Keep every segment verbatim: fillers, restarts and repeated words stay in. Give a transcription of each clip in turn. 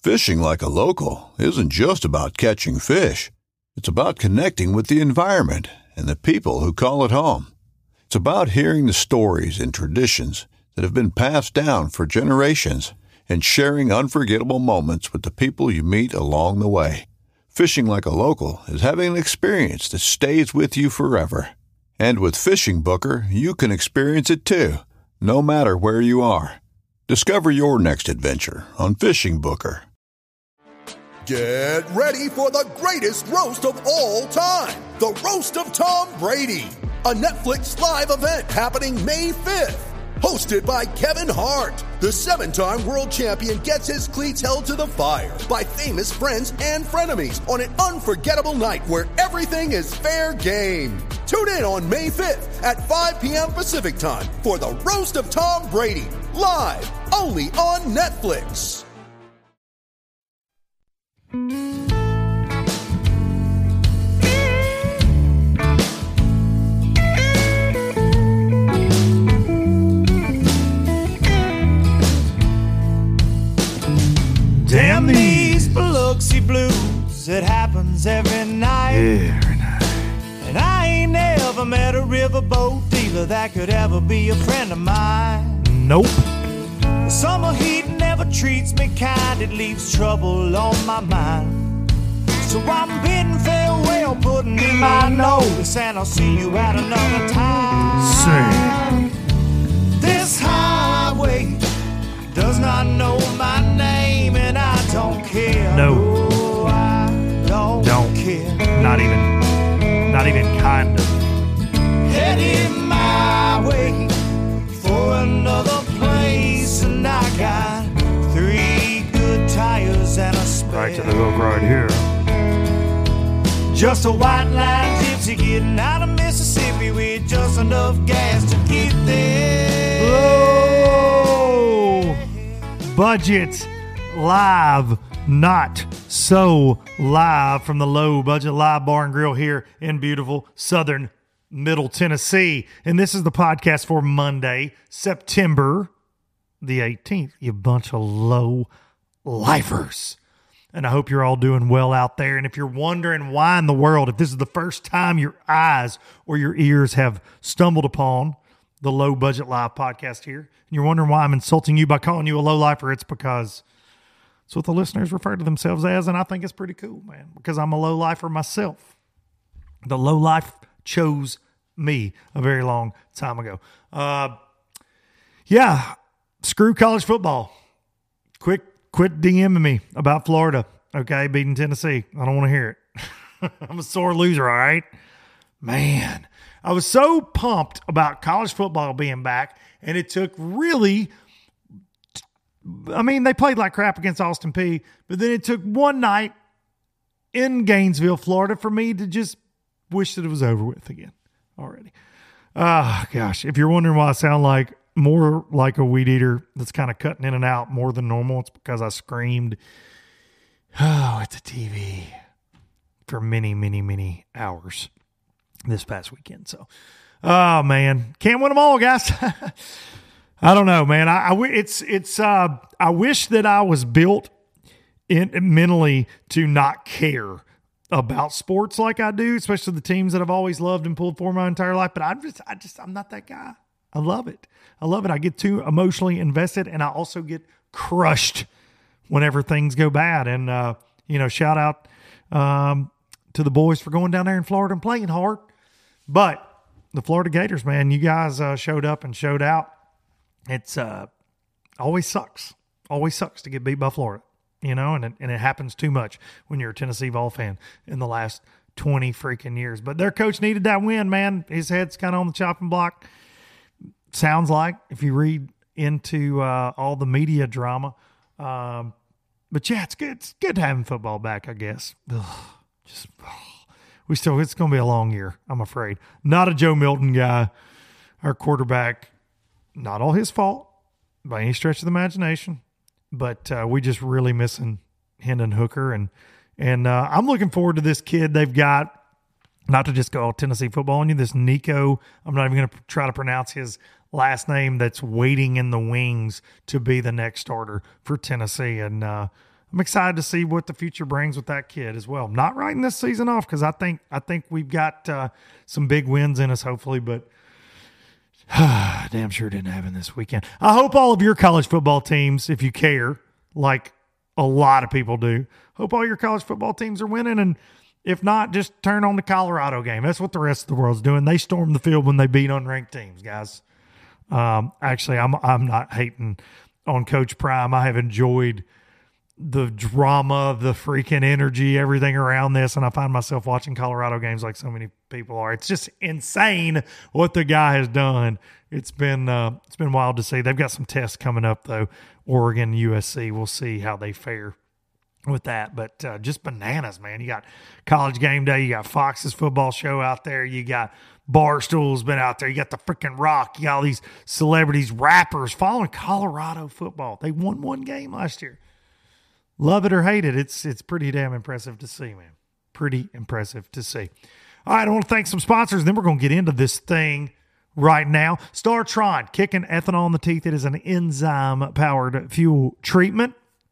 Fishing like a local isn't just about catching fish. It's about connecting with the environment and the people who call it home. It's about hearing the stories and traditions that have been passed down for generations and sharing unforgettable moments with the people you meet along the way. Fishing like a local is having an experience that stays with you forever. And with Fishing Booker, you can experience it too, no matter where you are. Discover your next adventure on Fishing Booker. Get ready for the greatest roast of all time, the Roast of Tom Brady, a Netflix live event happening May fifth. Hosted by Kevin Hart, the seven-time world champion gets his cleats held to the fire by famous friends and frenemies on an unforgettable night where everything is fair game. Tune in on May fifth at five p.m. Pacific time for the Roast of Tom Brady, live only on Netflix. Damn these Biloxi blues, it happens every night. Every night. And I ain't never met a riverboat dealer that could ever be a friend of mine. Nope. The summer heat never treats me kind, it leaves trouble on my mind. So I'm bidding farewell, putting in my notice, and I'll see you at another time. Sing. This highway does not know my name, and I don't care. No. No, I don't, Don't. care. Not even, not even kind of. Headed my way for another place, and I got three good tires and a spare. Right to the hook right here. Just a white line gypsy getting out of Mississippi with just enough gas to get there. Low budget live, not so live from the Low Budget Live Bar and Grill here in beautiful southern Middle Tennessee. And this is the podcast for Monday, September the eighteenth. You bunch of low lifers. And I hope you're all doing well out there. And if you're wondering why in the world, if this is the first time your eyes or your ears have stumbled upon the Low Budget Live podcast here, and you're wondering why I'm insulting you by calling you a low lifer, it's because it's what the listeners refer to themselves as, and I think it's pretty cool, man, because I'm a low lifer myself. The low life chose me a very long time ago. Uh, yeah, screw college football. Quick. Quit DMing me about Florida, okay, beating Tennessee. I don't want to hear it. I'm a sore loser, all right? Man, I was so pumped about college football being back, and it took really, I mean, they played like crap against Austin Peay, but then it took one night in Gainesville, Florida, for me to just wish that it was over with again already. Oh, gosh, if you're wondering why I sound like more like a weed eater that's kind of cutting in and out more than normal, it's because I screamed, oh, at the T V for many, many, many hours this past weekend. So, oh, man, can't win them all, guys. I don't know, man. I, I it's it's uh, I wish that I was built in mentally to not care about sports like I do, especially the teams that I've always loved and pulled for my entire life. But I'm just, I just, I'm not that guy. I love it. I love it. I get too emotionally invested, and I also get crushed whenever things go bad. And, uh, you know, shout out um, to the boys for going down there in Florida and playing hard. But the Florida Gators, man, you guys uh, showed up and showed out. It's uh, always sucks. Always sucks to get beat by Florida, you know, and it, and it happens too much when you're a Tennessee Vol fan in the last twenty freaking years. But their coach needed that win, man. His head's kind of on the chopping block. Sounds like, if you read into uh, all the media drama. Um, but yeah, it's good. It's good having football back, I guess. Ugh, just ugh. we still. It's going to be a long year, I'm afraid. Not a Joe Milton guy. Our quarterback, not all his fault by any stretch of the imagination, but uh, we just really missing Hendon Hooker, and and uh, I'm looking forward to this kid they've got. Not to just go all Tennessee football on you, this Nico. I'm not even going to try to pronounce his last name, that's waiting in the wings to be the next starter for Tennessee. And uh, I'm excited to see what the future brings with that kid as well. I'm not writing this season off because I think I think we've got uh, some big wins in us, hopefully, but damn sure didn't have him this weekend. I hope all of your college football teams, if you care, like a lot of people do, hope all your college football teams are winning, and if not, just turn on the Colorado game. That's what the rest of the world's doing. They storm the field when they beat unranked teams, guys. Um, actually, I'm I'm not hating on Coach Prime. I have enjoyed the drama, the freaking energy, everything around this, and I find myself watching Colorado games like so many people are. It's just insane what the guy has done. It's been uh, it's been wild to see. They've got some tests coming up though. Oregon, U S C. We'll see how they fare with that, but uh, just bananas, man. You got College Game Day, you got Fox's football show out there, you got Barstool's been out there, you got the freaking Rock, you got all these celebrities, rappers following Colorado football. They won one game last year. Love it or hate it, it's it's pretty damn impressive to see, man. Pretty impressive to see. All right, I want to thank some sponsors, then we're going to get into this thing right now. StarTron, kicking ethanol in the teeth. It is an enzyme-powered fuel treatment.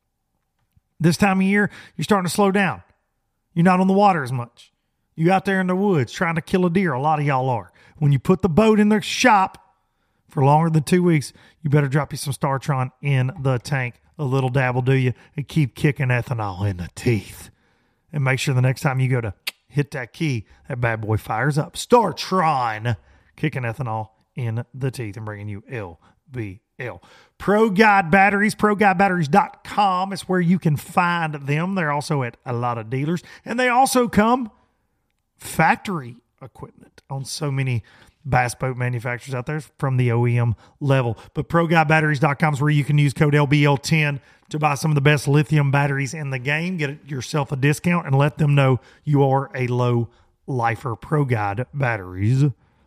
This time of year, you're starting to slow down. You're not on the water as much. You out there in the woods trying to kill a deer. A lot of y'all are. When you put the boat in the shop for longer than two weeks, you better drop you some StarTron in the tank. A little dab will do you, and keep kicking ethanol in the teeth. And make sure the next time you go to hit that key, that bad boy fires up. StarTron, kicking ethanol in the teeth and bringing you L B L. Pro Guide Batteries, pro guide batteries dot com is where you can find them. They're also at a lot of dealers, and they also come factory equipment on so many bass boat manufacturers out there from the O E M level. But pro guide batteries dot com is where you can use code L B L ten to buy some of the best lithium batteries in the game. Get yourself a discount and let them know you are a low lifer. pro guide batteries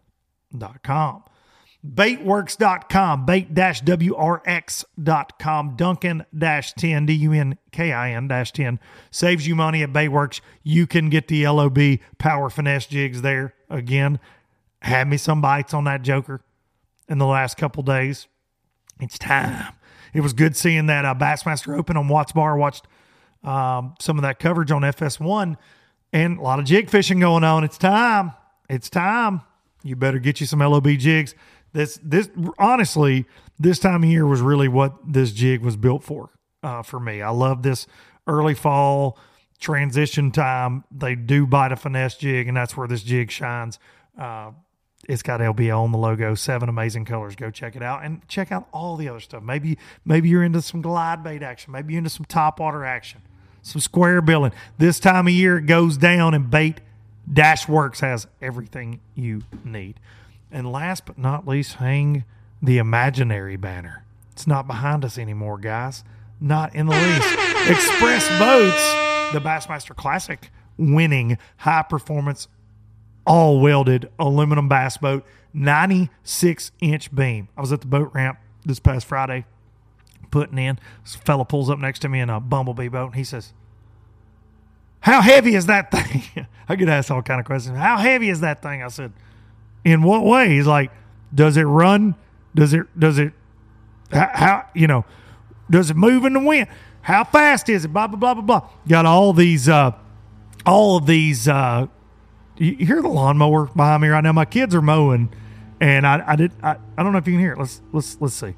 dot com. baitworks dot com, bait dash W R X dot com, Duncan ten, D U N K I N ten, saves you money at Baitworks. You can get the L O B Power Finesse jigs there. Again, had me some bites on that joker in the last couple days. It's time. It was good seeing that uh, Bassmaster Open on Watts Bar. Watched um, some of that coverage on F S one, and a lot of jig fishing going on. It's time. It's time. You better get you some L O B jigs. This, this, honestly, this time of year was really what this jig was built for, uh, for me. I love this early fall transition time. They do bite a finesse jig, and that's where this jig shines. Uh, it's got L B L on the logo, seven amazing colors. Go check it out and check out all the other stuff. Maybe, maybe you're into some glide bait action. Maybe you're into some topwater action, some square billing. This time of year it goes down, and Bait Dash Works has everything you need. And last but not least, hang the imaginary banner. It's not behind us anymore, guys. Not in the least. Express Boats, the Bassmaster Classic winning high-performance, all-welded aluminum bass boat, ninety-six inch beam. I was at the boat ramp this past Friday putting in. This fella pulls up next to me in a Bumblebee boat, and he says, "How heavy is that thing?" I get asked all kind of questions. "How heavy is that thing?" I said, "In what way?" He's like, "Does it run? Does it, does it, how, how, you know, does it move in the wind? How fast is it? Blah, blah, blah, blah, blah." Got all these, uh, all of these, uh, you hear the lawnmower behind me right now. My kids are mowing, and I, I did, I, I don't know if you can hear it. Let's, let's, let's see.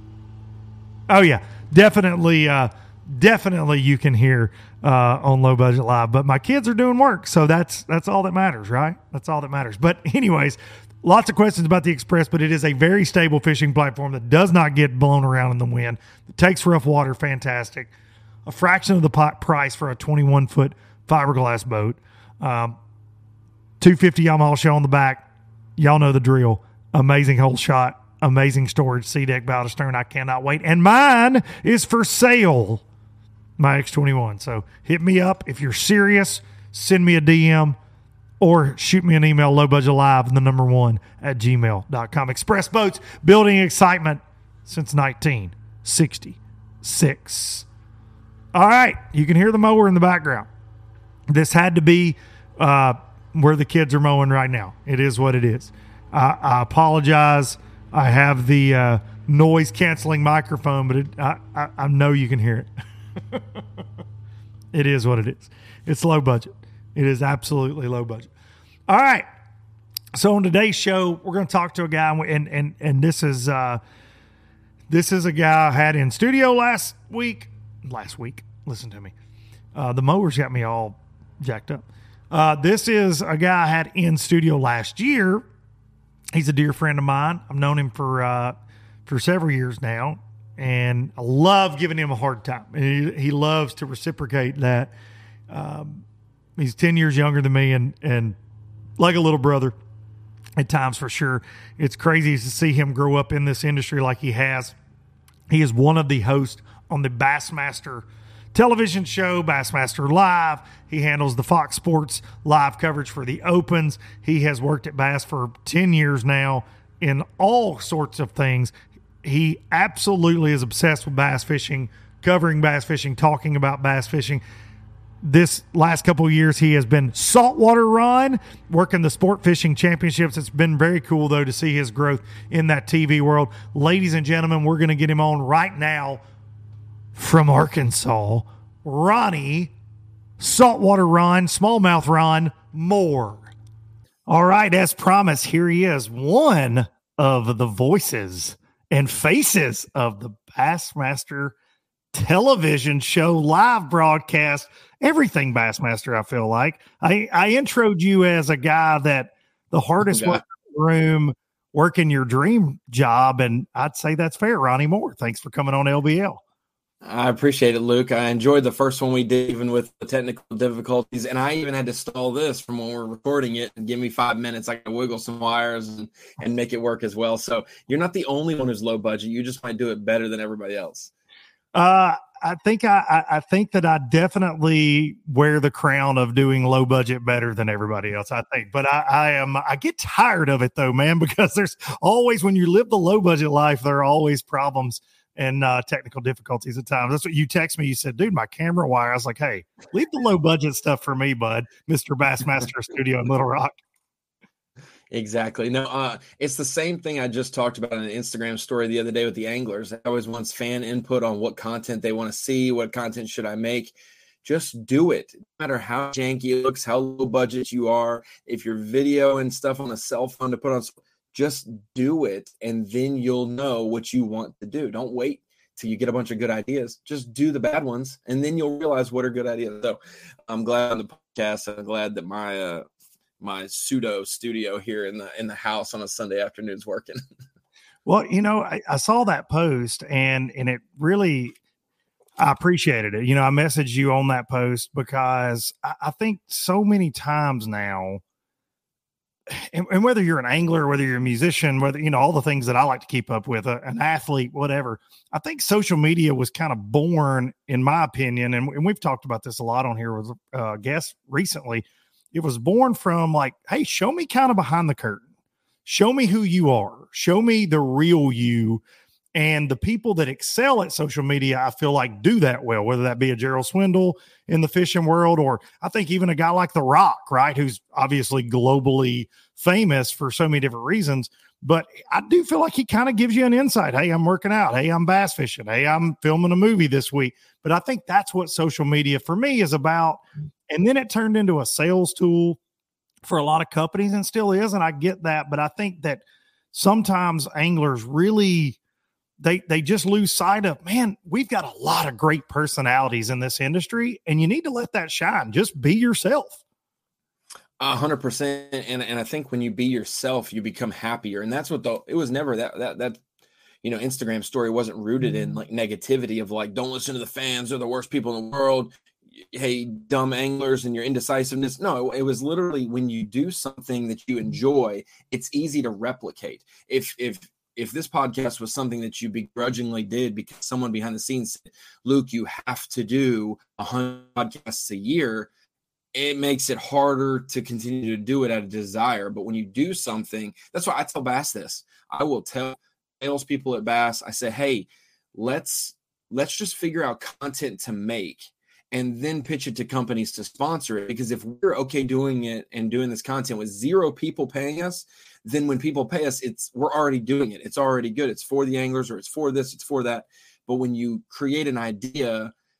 Oh yeah, definitely, uh, definitely you can hear, uh, on Low Budget Live, but my kids are doing work. So that's, that's all that matters, right? That's all that matters. But anyways, lots of questions about the Express, but it is a very stable fishing platform that does not get blown around in the wind. It takes rough water. Fantastic. A fraction of the pot price for a twenty-one foot fiberglass boat. Um, two fifty Yamaha shell on the back. Y'all know the drill. Amazing hole shot. Amazing storage. Sea deck, bow to stern. I cannot wait. And mine is for sale. My X twenty-one. So hit me up if you're serious. Send me a D M or shoot me an email, lowbudgetlive, the number one at gmail dot com. Express Boats, building excitement since nineteen sixty-six. All right, you can hear the mower in the background. This had to be uh, where the kids are mowing right now. It is what it is. I, I apologize. I have the uh, noise canceling microphone, but it, I, I, I know you can hear it. It is what it is. It's low budget. It is absolutely low budget. All right. So on today's show, we're going to talk to a guy, and and and this is uh, this is a guy I had in studio last week. Last week, listen to me. Uh, the mowers got me all jacked up. Uh, this is a guy I had in studio last year. He's a dear friend of mine. I've known him for uh, for several years now, and I love giving him a hard time. He, he loves to reciprocate that. Um, he's ten years younger than me, and and like a little brother at times, for sure. It's crazy to see him grow up in this industry like he has. He is one of the hosts on the Bassmaster television show, Bassmaster Live. He handles the Fox Sports live coverage for the Opens. He has worked at Bass for ten years now in all sorts of things. He absolutely is obsessed with bass fishing, covering bass fishing, talking about bass fishing. This last couple of years, he has been saltwater Ron, working the Sport Fishing Championships. It's been very cool, though, to see his growth in that T V world. Ladies and gentlemen, we're going to get him on right now from Arkansas, Ronnie, saltwater Ron, smallmouth Ron Moore. All right, as promised, here he is, one of the voices and faces of the Bassmaster television show, live broadcast, everything Bassmaster, I feel like. I, I introed you as a guy that the hardest Yeah. work in the room, working your dream job, and I'd say that's fair. Ronnie Moore, thanks for coming on L B L. I appreciate it, Luke. I enjoyed the first one we did, even with the technical difficulties. And I even had to stall this from when we're recording it and give me five minutes. I can wiggle some wires and, and make it work as well. So you're not the only one who's low budget. You just might do it better than everybody else. Uh, I think I, I, I think that I definitely wear the crown of doing low budget better than everybody else, I think. But I, I am I get tired of it, though, man, because there's always, when you live the low budget life, there are always problems and uh, technical difficulties at times. That's what you text me. You said, dude, my camera wire. I was like, hey, leave the low budget stuff for me, bud. Mister Bassmaster Studio in Little Rock. Exactly. No, uh, it's the same thing I just talked about in an Instagram story the other day with the anglers. I always want fan input on what content they want to see, what content should I make. Just do it. No matter how janky it looks, how low budget you are, if you're video and stuff on a cell phone to put on, just do it, and then you'll know what you want to do. Don't wait till you get a bunch of good ideas. Just do the bad ones, and then you'll realize what are good ideas. So I'm glad on the podcast. I'm glad that my uh, my pseudo studio here in the in the house on a Sunday afternoon is working. Well, you know, I, I saw that post, and and it really, I appreciated it. You know, I messaged you on that post because I, I think so many times now, and, and whether you're an angler, whether you're a musician, whether, you know, all the things that I like to keep up with, uh, an athlete, whatever, I think social media was kind of born, in my opinion, and, and we've talked about this a lot on here with uh, guests recently. It was born from like, hey, show me kind of behind the curtain. Show me who you are. Show me the real you. And the people that excel at social media, I feel like, do that well, whether that be a Gerald Swindle in the fishing world, or I think even a guy like The Rock, right, who's obviously globally famous for so many different reasons. But I do feel like he kind of gives you an insight. Hey, I'm working out. Hey, I'm bass fishing. Hey, I'm filming a movie this week. But I think that's what social media for me is about. And then it turned into a sales tool for a lot of companies, and still is. And I get that. But I think that sometimes anglers really, they, they just lose sight of, man, we've got a lot of great personalities in this industry, and you need to let that shine. Just be yourself. A hundred percent. And, and I think when you be yourself, you become happier. And that's what the, it was never that, that, that, you know, Instagram story wasn't rooted in like negativity of like, don't listen to the fans, they're the worst people in the world. Hey, dumb anglers and your indecisiveness. No, it was literally when you do something that you enjoy, it's easy to replicate. If, if, if this podcast was something that you begrudgingly did because someone behind the scenes said, Luke, you have to do a hundred podcasts a year, it makes it harder to continue to do it out of desire. But when you do something, that's why I tell Bass this. I will tell salespeople at Bass, I say, hey, let's let's just figure out content to make and then pitch it to companies to sponsor it. Because if we're okay doing it and doing this content with zero people paying us, then when people pay us, it's we're already doing it. It's already good. It's for the anglers, or it's for this, it's for that. But when you create an idea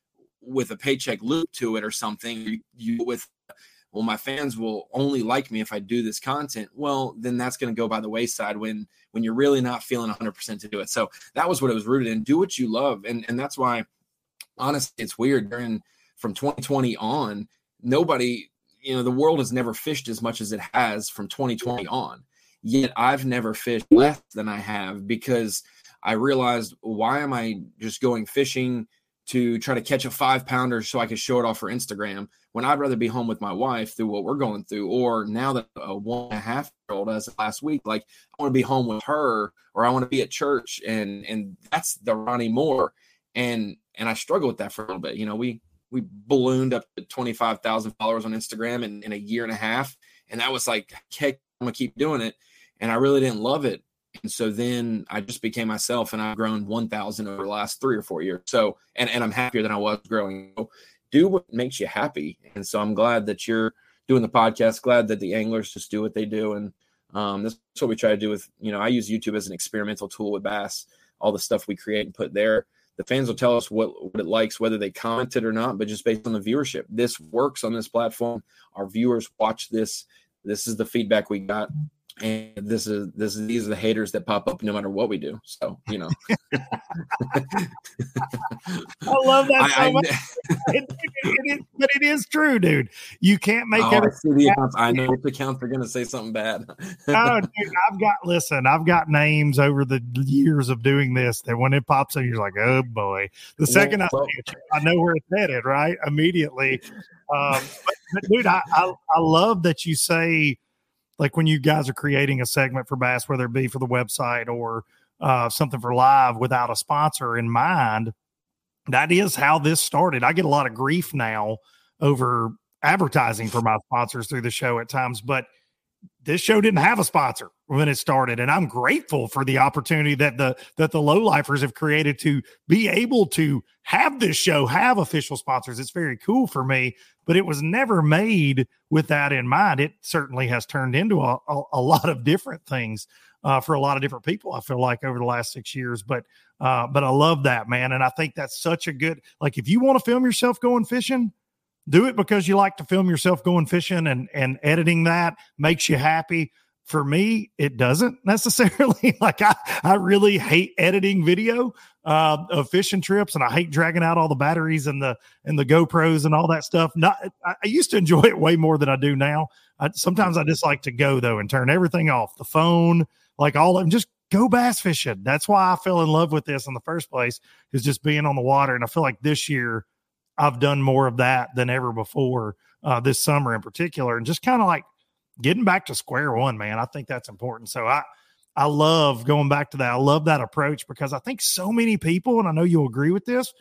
with a paycheck loop to it or something, you, you with, well, my fans will only like me if I do this content. Well, then that's going to go by the wayside when, when you're really not feeling one hundred percent to do it. So that was what it was rooted in. Do what you love. And, and that's why, honestly, it's weird during from twenty twenty on, nobody, you know, the world has never fished as much as it has from twenty twenty on. Yet I've never fished less than I have, because I realized, why am I just going fishing to try to catch a five pounder so I can show it off for Instagram, when I'd rather be home with my wife through what we're going through? Or now that a one and a half year old, as of last week, like, I want to be home with her, or I want to be at church. And, and that's the Ronnie Moore. And, and I struggle with that for a little bit. You know, we, we ballooned up to twenty-five thousand followers on Instagram in, in a year and a half. And that was like, heck, I'm gonna keep doing it. And I really didn't love it. And so then I just became myself, and I've grown one thousand over the last three or four years. So, and, and I'm happier than I was growing. So do what makes you happy. And so I'm glad that you're doing the podcast, glad that the anglers just do what they do. And um, that's what we try to do with, you know, I use YouTube as an experimental tool with bass, all the stuff we create and put there. The fans will tell us what, what it likes, whether they comment it or not, but just based on the viewership. This works on this platform. Our viewers watch this. This is the feedback we got. And this is this is these are the haters that pop up no matter what we do. So, you know, I love that so I, I, much. It, it, it is, but it is true, dude. You can't make oh, every. I, see the accounts. I know the accounts are going to say something bad. Oh, dude, I've got listen. I've got names over the years of doing this that when it pops up, you're like, oh boy. The second well, I well, see it, I know where it's headed, right? Immediately. Um, but, but dude, I, I I love that you say, like, when you guys are creating a segment for bass, whether it be for the website or uh, something for live without a sponsor in mind, that is how this started. I get a lot of grief now over advertising for my sponsors through the show at times, but this show didn't have a sponsor when it started. And I'm grateful for the opportunity that the, that the lowlifers have created to be able to have this show, have official sponsors. It's very cool for me, but it was never made with that in mind. It certainly has turned into a, a, a lot of different things uh, for a lot of different people, I feel like, over the last six years. But, uh, but I love that, man. And I think that's such a good, like, if you want to film yourself going fishing, do it because you like to film yourself going fishing, and, and editing that makes you happy. For me, it doesn't necessarily. Like, I, I really hate editing video uh, of fishing trips, and I hate dragging out all the batteries and the and the GoPros and all that stuff. Not, I, I used to enjoy it way more than I do now. I, sometimes I just like to go though and turn everything off, the phone, like all of them, just go bass fishing. That's why I fell in love with this in the first place, is just being on the water. And I feel like this year I've done more of that than ever before, uh, this summer in particular, and just kind of like getting back to square one, man. I think that's important. So I, I love going back to that. I love that approach, because I think so many people, and I know you'll agree with this,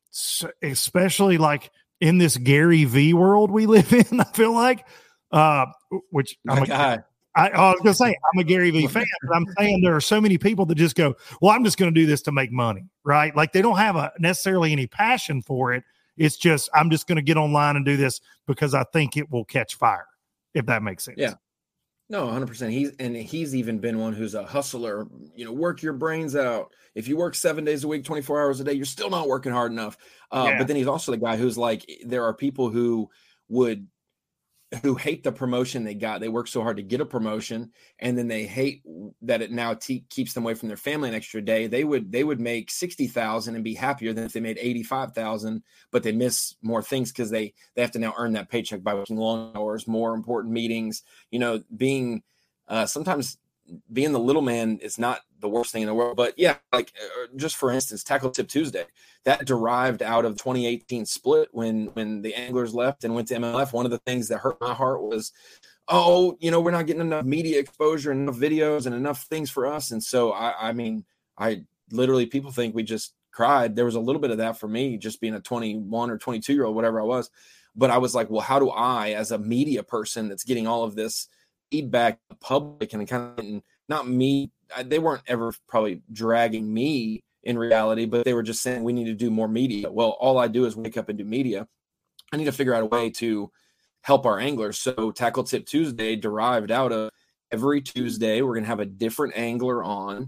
especially like in this Gary V world we live in, I feel like, uh, which I'm a, I, I was going to say, I'm a Gary V fan, but I'm saying there are so many people that just go, well, I'm just going to do this to make money, right? Like, they don't have a necessarily any passion for it. It's just, I'm just going to get online and do this because I think it will catch fire, if that makes sense. Yeah. No, one hundred percent. He's, and he's even been one who's a hustler, you know, work your brains out. If you work seven days a week, twenty-four hours a day, you're still not working hard enough. Uh, yeah. But then he's also the guy who's like, there are people who would, who hate the promotion they got. They work so hard to get a promotion, and then they hate that it now te- keeps them away from their family an extra day. They would, they would make sixty thousand and be happier than if they made eighty-five thousand, but they miss more things because they, they have to now earn that paycheck by working long hours, more important meetings, you know, being uh, sometimes being the little man is not the worst thing in the world. But yeah, like uh, just for instance, Tackle Tip Tuesday, that derived out of twenty eighteen split when, when the anglers left and went to M L F. One of the things that hurt my heart was, oh, you know, we're not getting enough media exposure and enough videos and enough things for us. And so, I, I mean, I literally, people think we just cried. There was a little bit of that for me, just being a twenty-one or twenty-two year old, whatever I was. But I was like, well, how do I, as a media person that's getting all of this feedback, the public, and kind of not me, they weren't ever probably dragging me in reality, but they were just saying we need to do more media. Well, all I do is wake up and do media. I need to figure out a way to help our anglers. So Tackle Tip Tuesday derived out of every Tuesday, we're going to have a different angler on.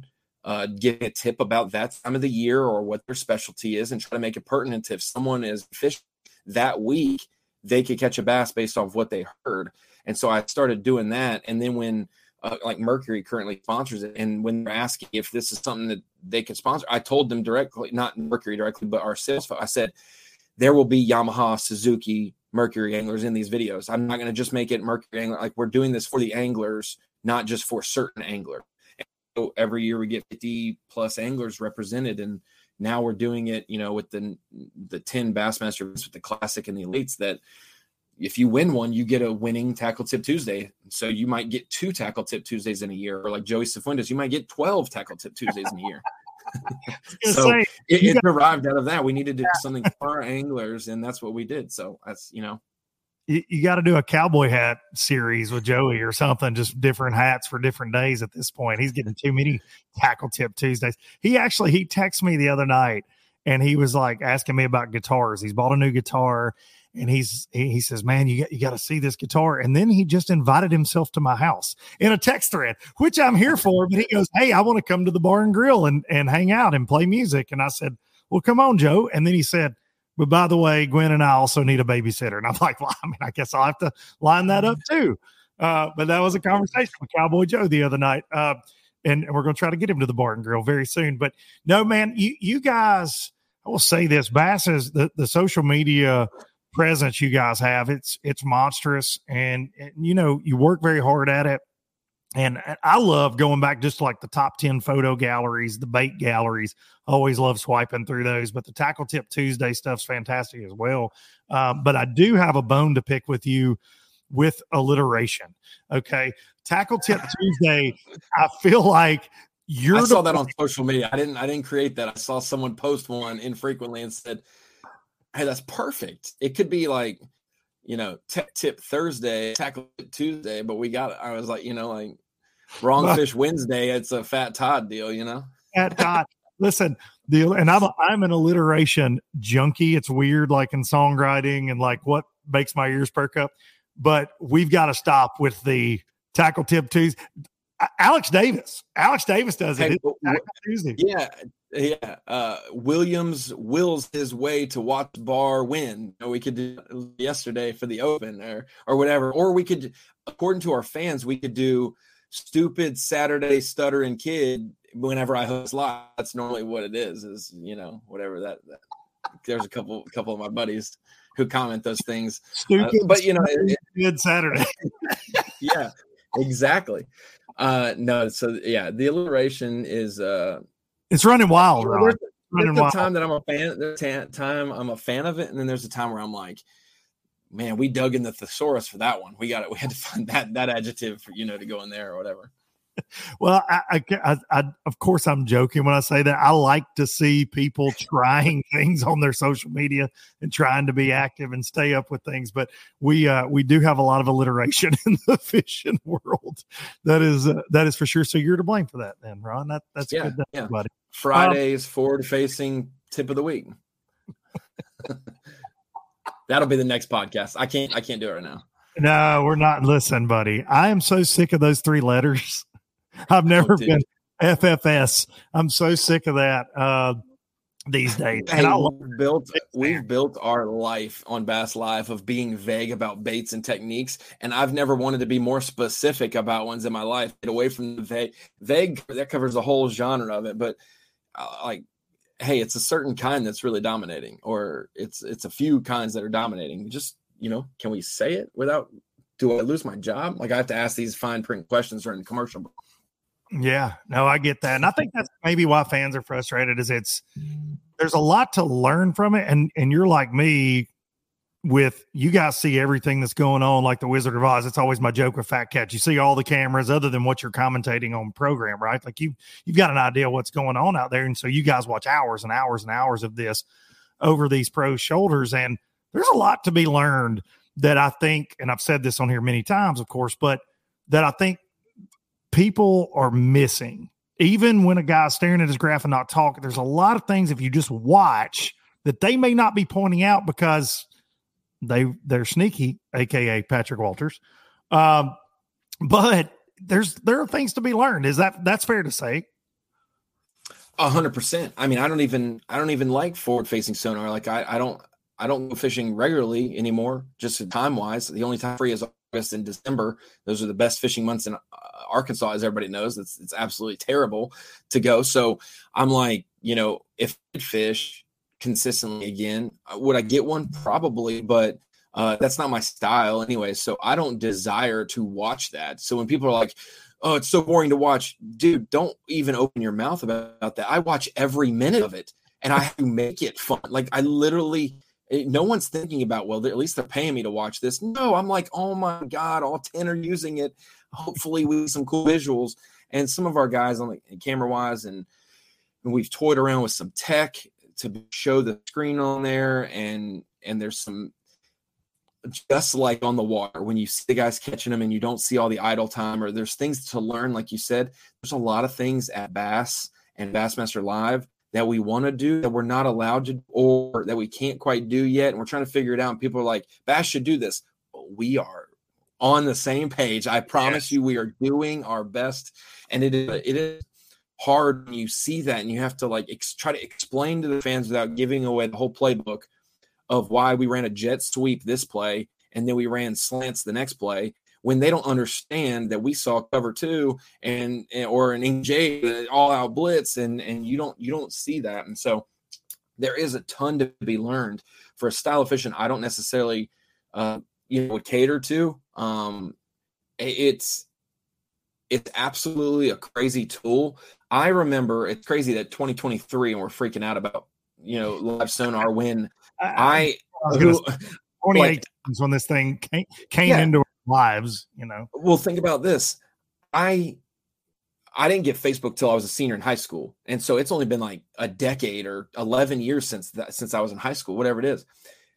uh, getting a tip about that time of the year or what their specialty is and try to make it pertinent. If someone is fishing that week, they could catch a bass based off what they heard. And so I started doing that. And then when uh, like Mercury currently sponsors it, and when they're asking if this is something that they could sponsor, I told them directly, not Mercury directly, but our sales folks, I said, there will be Yamaha, Suzuki, Mercury anglers in these videos. I'm not going to just make it Mercury angler. Like, we're doing this for the anglers, not just for certain angler. And so every year we get fifty plus anglers represented. And now we're doing it, you know, with the, the ten Bassmasters, with the Classic and the Elites, that if you win one, you get a winning Tackle Tip Tuesday. So you might get two Tackle Tip Tuesdays in a year, or like Joey Cifuentes, you might get twelve Tackle Tip Tuesdays in a year. So say, it, it got- arrived out of that. We needed to do something for our anglers, and that's what we did. So that's, you know, You, you got to do a cowboy hat series with Joey or something, just different hats for different days at this point. He's getting too many Tackle Tip Tuesdays. He actually, he texted me the other night and he was like asking me about guitars. He's bought a new guitar and he's, he, he says, man, you got, you got to see this guitar. And then he just invited himself to my house in a text thread, which I'm here for. But he goes, hey, I want to come to the bar and grill and, and hang out and play music. And I said, well, come on, Joe. And then he said, but by the way, Gwen and I also need a babysitter. And I'm like, well, I mean, I guess I'll have to line that up too. Uh, but that was a conversation with Cowboy Joe the other night. Uh, and, and we're going to try to get him to the bar and grill very soon. But no, man, you, you guys, I will say this, Bass is the, the social media presence you guys have. It's, it's monstrous. And, and, you know, you work very hard at it. And I love going back just like the top ten photo galleries, the bait galleries. Always love swiping through those. But the Tackle Tip Tuesday stuff's fantastic as well. Um, but I do have a bone to pick with you with alliteration. Okay. Tackle Tip Tuesday, I feel like you're I saw the- that on social media. I didn't I didn't create that. I saw someone post one infrequently and said, hey, that's perfect. It could be like, you know, Tech Tip Thursday, Tackle Tip Tuesday, but we got it. I was like, you know, like Wrong Well, Fish Wednesday. It's a Fat Todd deal, you know? At God, listen, the and I'm a, I'm an alliteration junkie. It's weird, like in songwriting and like what makes my ears perk up. But we've got to stop with the Tackle Tip Tuesday. Alex Davis, Alex Davis does it. Hey, It's Tackle Tuesday. Yeah, yeah. Uh, Williams wills his way to watch Bar win. You know, we could do it yesterday for the Open or or whatever, or we could, according to our fans, we could do stupid Saturday stuttering kid whenever I host live. That's normally what it is. Is you know whatever that. that. There's a couple couple of my buddies who comment those things, Stupid, uh, but you know, it, good Saturday. yeah, exactly. Uh, no, so yeah, the alliteration is uh. It's running wild, Ron. There's, Running there's a wild. time that I'm a fan. There's a time I'm a fan of it, and then there's a time where I'm like, man, we dug in the thesaurus for that one. We got it. We had to find that that adjective for you know to go in there or whatever. Well, I, I, I, I, of course, I'm joking when I say that. I like to see people trying things on their social media and trying to be active and stay up with things. But we, uh, we do have a lot of alliteration in the fishing world. That is, uh, that is for sure. So you're to blame for that, then, Ron. That, that's Yeah, good, to- yeah. buddy. Friday's forward facing tip of the week. That'll be the next podcast. I can't. I can't do it right now. No, we're not. Listen, buddy, I am so sick of those three letters. I've never Oh, dude. been F F S. I'm so sick of that uh, these days. Hey, And I love we've built we've built our life on Bass Live of being vague about baits and techniques, and I've never wanted to be more specific about ones in my life. Get away from the vague. Vague that covers the whole genre of it, but uh, like, hey, it's a certain kind that's really dominating, or it's it's a few kinds that are dominating. Just you know, can we say it without? Do I lose my job? Like I have to ask these fine print questions during the commercial. Yeah, no, I get that. And I think that's maybe why fans are frustrated is it's there's a lot to learn from it. And and you're like me with you guys see everything that's going on, like the Wizard of Oz. It's always my joke with Fat Cat. You see all the cameras other than what you're commentating on program, right? Like you you've got an idea what's going on out there. And so you guys watch hours and hours and hours of this over these pros' shoulders. And there's a lot to be learned that I think, and I've said this on here many times, of course, but that I think people are missing. Even when a guy's staring at his graph and not talking, there's a lot of things if you just watch that they may not be pointing out because they they're sneaky, aka Patrick Walters. Um, but there's there are things to be learned. Is that that's fair to say? A hundred percent. I mean, I don't even, I don't even like forward facing sonar. Like I, I don't, I don't go fishing regularly anymore, just time wise. The only time free is August and December. Those are the best fishing months in uh, Arkansas, as everybody knows. It's, it's absolutely terrible to go. So I'm like, you know, if I fish consistently again, would I get one? Probably, but uh, that's not my style anyway. So I don't desire to watch that. So when people are like, oh, it's so boring to watch, dude, don't even open your mouth about, about that. I watch every minute of it and I have to make it fun. Like I literally, no one's thinking about, well, at least they're paying me to watch this. No, I'm like, oh my God, all ten are using it. Hopefully we have some cool visuals. And some of our guys on the camera wise, and, and we've toyed around with some tech to show the screen on there. And, and there's some, just like on the water, when you see the guys catching them and you don't see all the idle time, or there's things to learn. Like you said, there's a lot of things at Bass and Bassmaster Live that we want to do that we're not allowed to, or that we can't quite do yet. And we're trying to figure it out. And people are like, Bass should do this. We are on the same page. I promise yes. you, we are doing our best. And it is, it is hard when you see that and you have to like ex- try to explain to the fans without giving away the whole playbook of why we ran a jet sweep this play and then we ran slants the next play, when they don't understand that we saw cover two and, and or an N J all out blitz, and and you don't you don't see that. And so there is a ton to be learned for a style of fishing I don't necessarily uh, you know would cater to. Um, it's it's absolutely a crazy tool. I remember it's crazy that twenty twenty-three and we're freaking out about you know live sonar when. I, I who, twenty-eight times when this thing came, came yeah. into our lives, you know. Well, think about this. I I didn't get Facebook till I was a senior in high school, and so it's only been like a decade or eleven years since that since I was in high school, whatever it is.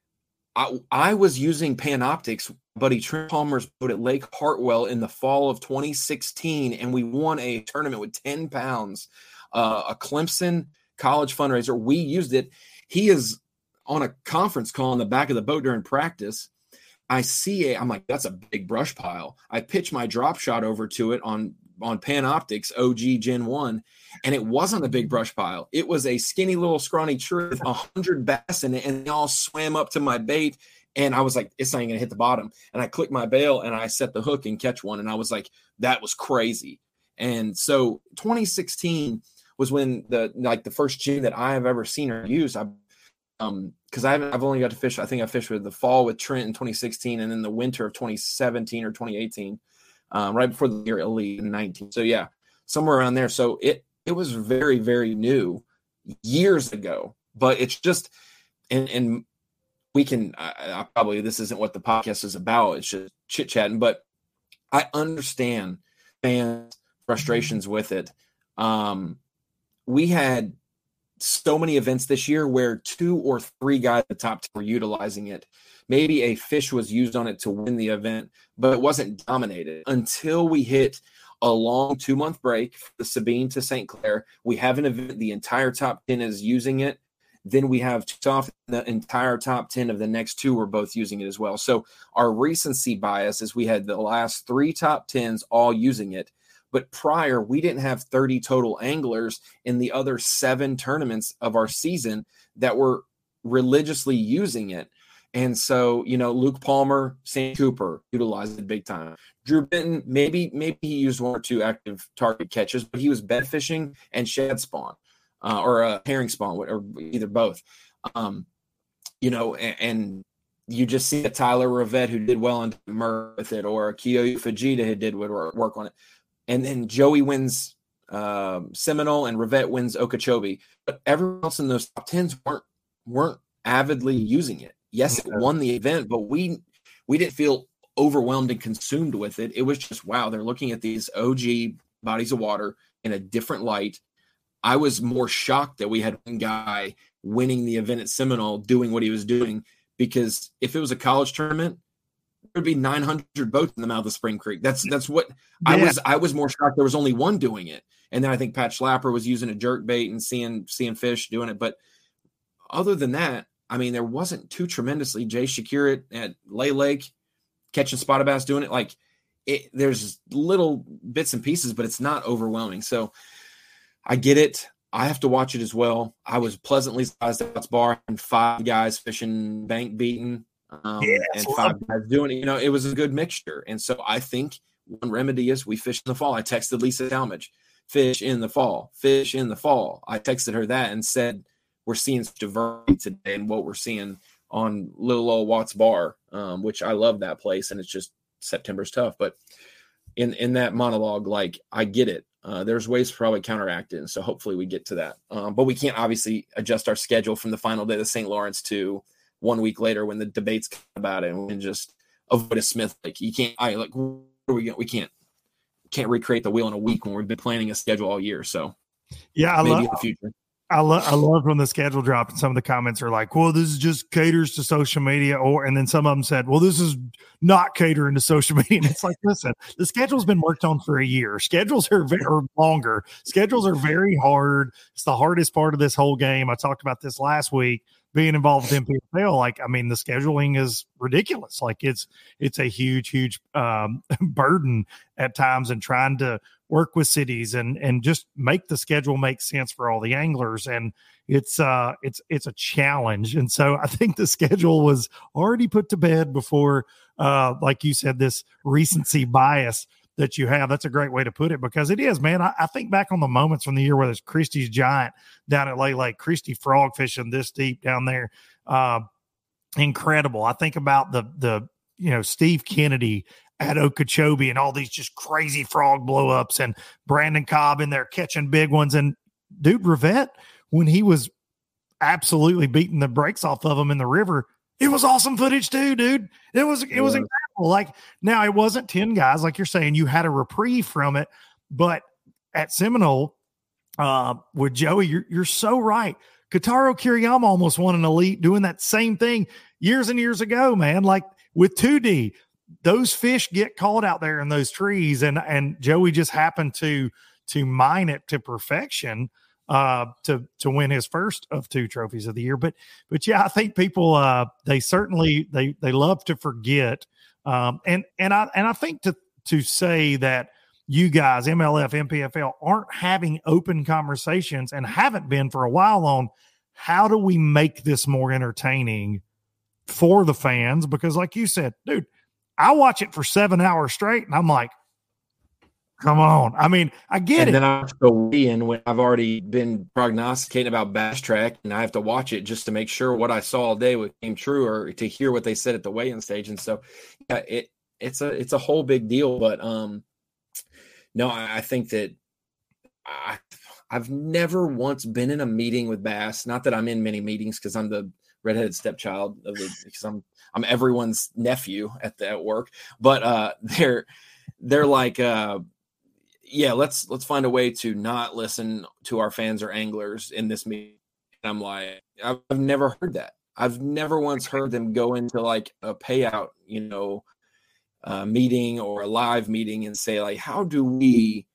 I I was using Panoptix, buddy Trent Palmer's boat at Lake Hartwell in the fall of twenty sixteen, and we won a tournament with ten pounds, uh, a Clemson college fundraiser. We used it. He is on a conference call in the back of the boat during practice. I see a, I'm like, that's a big brush pile. I pitch my drop shot over to it on, on Panoptix O G Gen one, and it wasn't a big brush pile. It was a skinny little scrawny tree with a hundred bass in it, and they all swam up to my bait. And I was like, it's not even gonna hit the bottom. And I clicked my bail and I set the hook and catch one. And I was like, that was crazy. And so twenty sixteen was when the, like the first gin that I have ever seen or used. I Um, because I've I've only got to fish. I think I fished with the fall with Trent in twenty sixteen, and then the winter of twenty seventeen or twenty eighteen, um, right before the year Elite in nineteen. So yeah, somewhere around there. So it it was very very new years ago, but it's just and and we can I, I probably this isn't what the podcast is about. It's just chit chatting, but I understand fans' frustrations with it. Um, we had so many events this year where two or three guys at the top ten were utilizing it. Maybe a fish was used on it to win the event, but it wasn't dominated until we hit a long two month break for the Sabine to Saint Clair. We have an event. The entire top ten is using it. Then we have two off. The entire top ten of the next two were both using it as well. So our recency bias is we had the last three top tens all using it. But prior, we didn't have thirty total anglers in the other seven tournaments of our season that were religiously using it. And so, you know, Luke Palmer, Sam Cooper utilized it big time. Drew Benton, maybe maybe he used one or two active target catches, but he was bed fishing and shad spawn uh, or a herring spawn, or either both. Um, you know, and, and you just see a Tyler Rivette who did well on Murph with it, or a Kiyoyu Fujita who did work on it. And then Joey wins uh, Seminole and Rivette wins Okeechobee. But everyone else in those top tens weren't weren't avidly using it. Yes, it won the event, but we we didn't feel overwhelmed and consumed with it. It was just, wow, they're looking at these O G bodies of water in a different light. I was more shocked that we had one guy winning the event at Seminole doing what he was doing, because if it was a college tournament, there'd be nine hundred boats in the mouth of Spring Creek. That's that's what yeah. I was. I was more shocked there was only one doing it, and then I think Pat Schlapper was using a jerk bait and seeing seeing fish doing it. But other than that, I mean, there wasn't too tremendously. Jay Shakir at, at Lay Lake catching spotted bass doing it. Like it, there's little bits and pieces, but it's not overwhelming. So I get it. I have to watch it as well. I was pleasantly surprised at Watts Bar and five guys fishing bank beating um, yes, and five guys doing it. You know, it was a good mixture. And so I think one remedy is we fish in the fall. I texted Lisa Talmadge, fish in the fall, fish in the fall. I texted her that and said, we're seeing such diversity today and what we're seeing on little old Watts Bar, um, which I love that place. And it's just September's tough. But in, in that monologue, like, I get it. Uh, there's ways to probably counteract it. And so hopefully we get to that. Um, but we can't obviously adjust our schedule from the final day of the Saint Lawrence to one week later when the debates come about it, and we can just avoid a Smith. Like, you can't, I like, what are we going we can't, can't recreate the wheel in a week when we've been planning a schedule all year. So yeah, I maybe love in the future. I love I love when the schedule dropped and some of the comments are like, well, this is just caters to social media, or and then some of them said, well, this is not catering to social media. And it's like, listen, the schedule's been worked on for a year. Schedules are very or longer. Schedules are very hard. It's the hardest part of this whole game. I talked about this last week, being involved with M P F L. Like, I mean, the scheduling is ridiculous. Like, it's it's a huge, huge um, burden at times, and trying to work with cities and and just make the schedule make sense for all the anglers. And it's uh it's it's a challenge. And so I think the schedule was already put to bed before, uh like you said, this recency bias that you have. That's a great way to put it, because it is, man. I, I think back on the moments from the year where there's Christie's Giant down at Lay Lake, Christie frog fishing this deep down there. Uh, incredible. I think about the the you know Steve Kennedy at Okeechobee and all these just crazy frog blow-ups, and Brandon Cobb in there catching big ones. And dude, Rivette, when he was absolutely beating the brakes off of them in the river, it was awesome footage too, dude. It was, it was incredible. Like, now it wasn't ten guys, like you're saying, you had a reprieve from it, but at Seminole, uh, with Joey, you're, you're so right. Kotaro Kiriyama almost won an elite doing that same thing years and years ago, man. Like with two D, those fish get caught out there in those trees, and and Joey just happened to to mine it to perfection uh to to win his first of two trophies of the year. But but yeah, I think people uh they certainly they they love to forget, um and and I and I think to to say that you guys, M L F, M P F L, aren't having open conversations and haven't been for a while on how do we make this more entertaining for the fans, because like you said, dude, I watch it for seven hours straight, and I'm like, come on. I mean, I get and it. And then I have to go weigh in when I've already been prognosticating about Bass Track, and I have to watch it just to make sure what I saw all day came true, or to hear what they said at the weigh-in stage. And so, yeah, it it's a it's a whole big deal. But um, no, I, I think that I I've never once been in a meeting with Bass. Not that I'm in many meetings, because I'm the redheaded stepchild of the because I'm I'm everyone's nephew at the at work, but uh, they're they're like, uh, yeah, let's let's find a way to not listen to our fans or anglers in this meeting. And I'm like, I've, I've never heard that. I've never once heard them go into like a payout, you know, uh, meeting or a live meeting and say like, how do we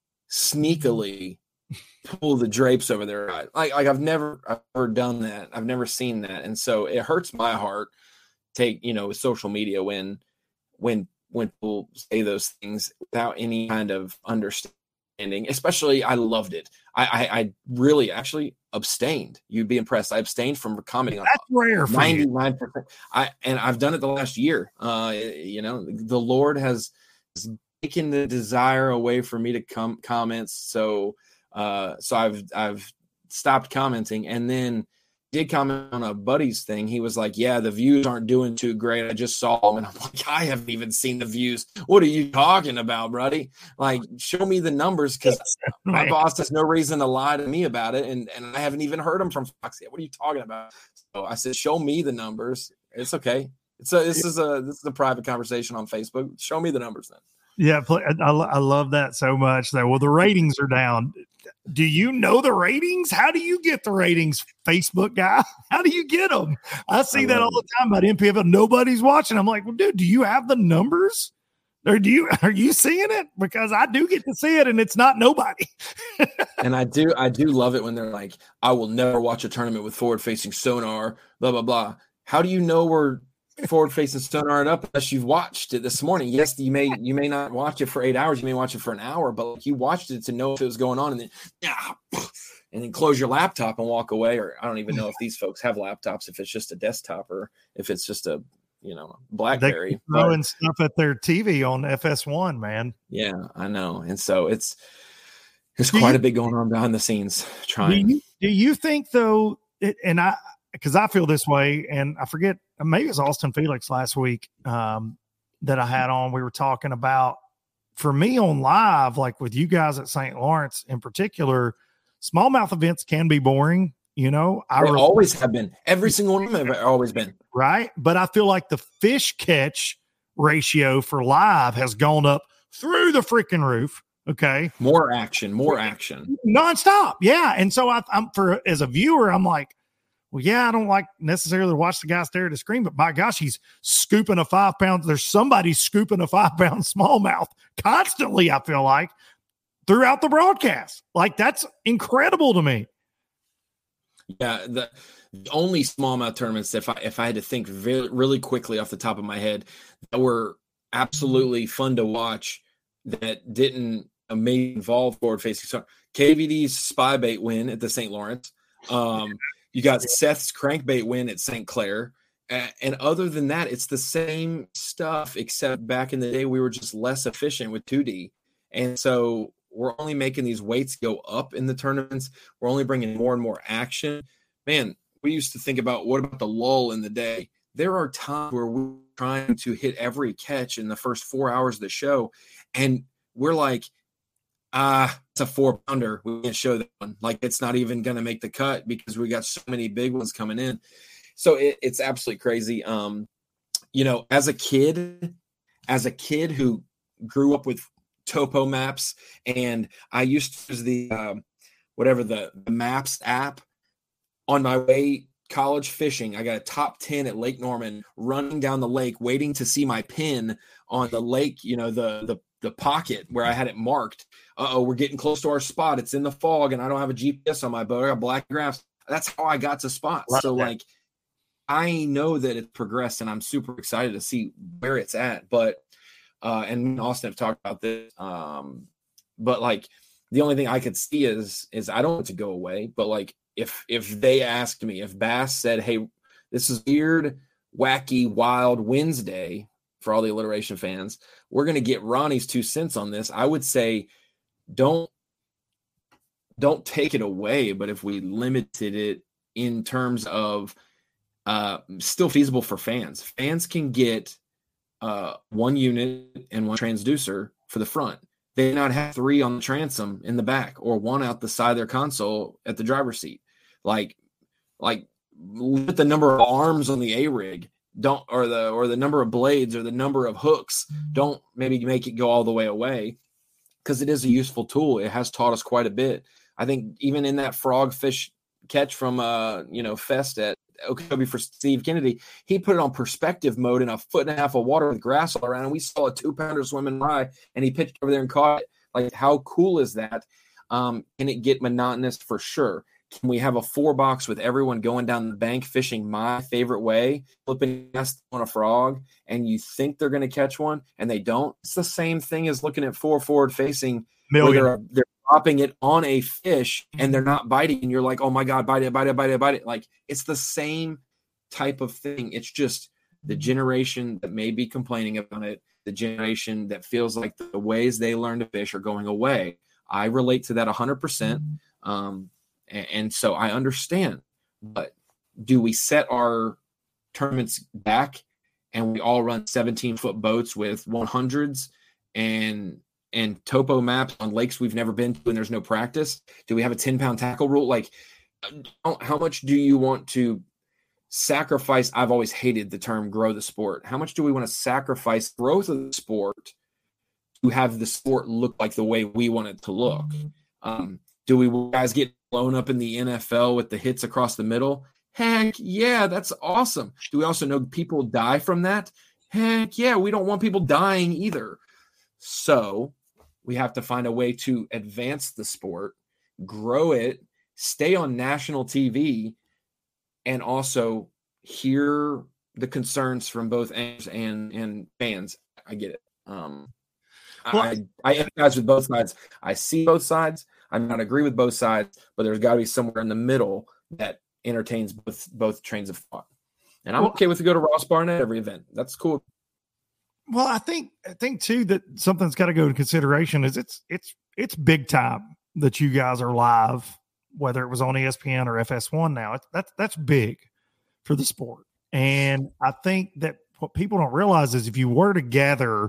sneakily pull the drapes over their eyes? Like, like I've never, I've never done that. I've never seen that. And so it hurts my heart, take, you know, with social media when, when, when people say those things without any kind of understanding, especially I loved it. I, I, I really actually abstained. You'd be impressed. I abstained from commenting on That's rare for ninety-nine percent. I, and I've done it the last year. Uh, you know, the Lord has taken the desire away from me to come comments. So, Uh, so I've I've stopped commenting, and then did comment on a buddy's thing. He was like, yeah, the views aren't doing too great. I just saw them. And I'm like, I haven't even seen the views. What are you talking about, buddy? Like, show me the numbers, because my boss has no reason to lie to me about it. And, and I haven't even heard him from Fox yet. What are you talking about? So I said, show me the numbers. It's okay. It's a, this is a, this is a private conversation on Facebook. Show me the numbers then. Yeah. I, I love that so much. That, well, the ratings are down. Do you know the ratings? How do you get the ratings, Facebook guy? How do you get them? I see I that all the time about M P F L. Nobody's watching. I'm like, well, dude, do you have the numbers? Or do you, are you seeing it? Because I do get to see it, and it's not nobody. And I do, I do love it when they're like, I will never watch a tournament with forward facing sonar, blah, blah, blah. How do you know we're forward facing sonar it up unless you've watched it this morning? Yes, you may you may not watch it for eight hours, you may watch it for an hour, but like, you watched it to know if it was going on, and then yeah, and then close your laptop and walk away. Or I don't even know if these folks have laptops, if it's just a desktop or if it's just a, you know, BlackBerry. They throwing but, stuff at their T V on F S one, man. Yeah, I know. And so it's, there's do quite you, a bit going on behind the scenes trying. Do you, do you think though, it, and I, because I feel this way, and I forget, maybe it was Austin Felix last week um, that I had on. We were talking about, for me on live, like with you guys at Saint Lawrence in particular, smallmouth events can be boring. You know, I they really, always have been. Every single one of them have always been. Right. But I feel like the fish catch ratio for live has gone up through the freaking roof. Okay. More action, more action. Nonstop. Yeah. And so I, I'm for, as a viewer, I'm like, well, yeah, I don't like necessarily to watch the guy stare at the screen, but by gosh, he's scooping a five pound. There's somebody scooping a five pound smallmouth constantly. I feel like throughout the broadcast, like that's incredible to me. Yeah. The, the only smallmouth tournaments, if I, if I had to think very, really quickly off the top of my head, that were absolutely fun to watch that didn't may involve forward facing. So K V D's spy bait win at the Saint Lawrence. Um, You got Seth's crankbait win at Saint Clair. Uh, and other than that, it's the same stuff, except back in the day, we were just less efficient with two D. And so we're only making these weights go up in the tournaments. We're only bringing more and more action. Man, we used to think about, what about the lull in the day? There are times where we're trying to hit every catch in the first four hours of the show. And we're like, ah, it's a four pounder. We can't show that one. Like, it's not even going to make the cut because we got so many big ones coming in. So it, it's absolutely crazy. Um, you know, as a kid, as a kid who grew up with topo maps, and I used to use the, um, whatever the, the maps app on my way college fishing. I got a top ten at Lake Norman, running down the lake, waiting to see my pin on the lake, you know, the, the, the pocket where I had it marked. Uh-oh, we're getting close to our spot. It's in the fog, and I don't have a G P S on my boat. I got black graphs. That's how I got to spots. Love so, that. Like, I know that it's progressed, and I'm super excited to see where it's at. But, uh, and Austin have talked about this. Um, but, like, the only thing I could see is, is I don't want it to go away. But, like, if if they asked me, if Bass said, hey, this is weird, wacky, wild Wednesday for all the alliteration fans, we're going to get Ronnie's two cents on this, I would say, don't don't take it away. But if we limited it in terms of uh, still feasible for fans, fans can get uh, one unit and one transducer for the front. They not have three on the transom in the back, or one out the side of their console at the driver's seat. Like, like limit the number of arms on the A-rig. Don't, or the or the number of blades or the number of hooks. Don't maybe make it go all the way away, because it is a useful tool. It has taught us quite a bit. I think even in that frog fish catch from uh you know Fest at Okeechobee for Steve Kennedy, he put it on perspective mode in a foot and a half of water with grass all around, and we saw a two pounder swimming by, and he pitched over there and caught it. Like, how cool is that? Um, can it get monotonous? For sure. Can we have a four box with everyone going down the bank fishing my favorite way, flipping on a frog, and you think they're going to catch one and they don't? It's the same thing as looking at four forward facing. They're, they're dropping it on a fish and they're not biting, and you're like, oh my God, bite it, bite it, bite it, bite it. Like, it's the same type of thing. It's just the generation that may be complaining about it, the generation that feels like the ways they learn to fish are going away. I relate to that one hundred percent. Um, and, and so I understand. But do we set our tournaments back and we all run seventeen-foot boats with one hundreds and and topo maps on lakes we've never been to and there's no practice? Do we have a ten-pound tackle rule? Like, how much do you want to sacrifice? I've always hated the term grow the sport. How much do we want to sacrifice growth of the sport to have the sport look like the way we want it to look? Um, do we guys get blown up in the N F L with the hits across the middle? Heck yeah, that's awesome. Do we also know people die from that? Heck yeah, we don't want people dying either. So we have to find a way to advance the sport, grow it, stay on national T V, and also hear the concerns from both ends and, and fans. I get it. Um, well, I, I empathize with both sides. I see both sides. I might not agree with both sides, but there's got to be somewhere in the middle that entertains both both trains of thought. And I'm well, okay with to go to Ross Barnett every event. That's cool. Well, I think I think too that something's got to go into consideration is it's it's it's big time that you guys are live, whether it was on E S P N or F S one now. It's, that's that's big for the sport. And I think that what people don't realize is if you were to gather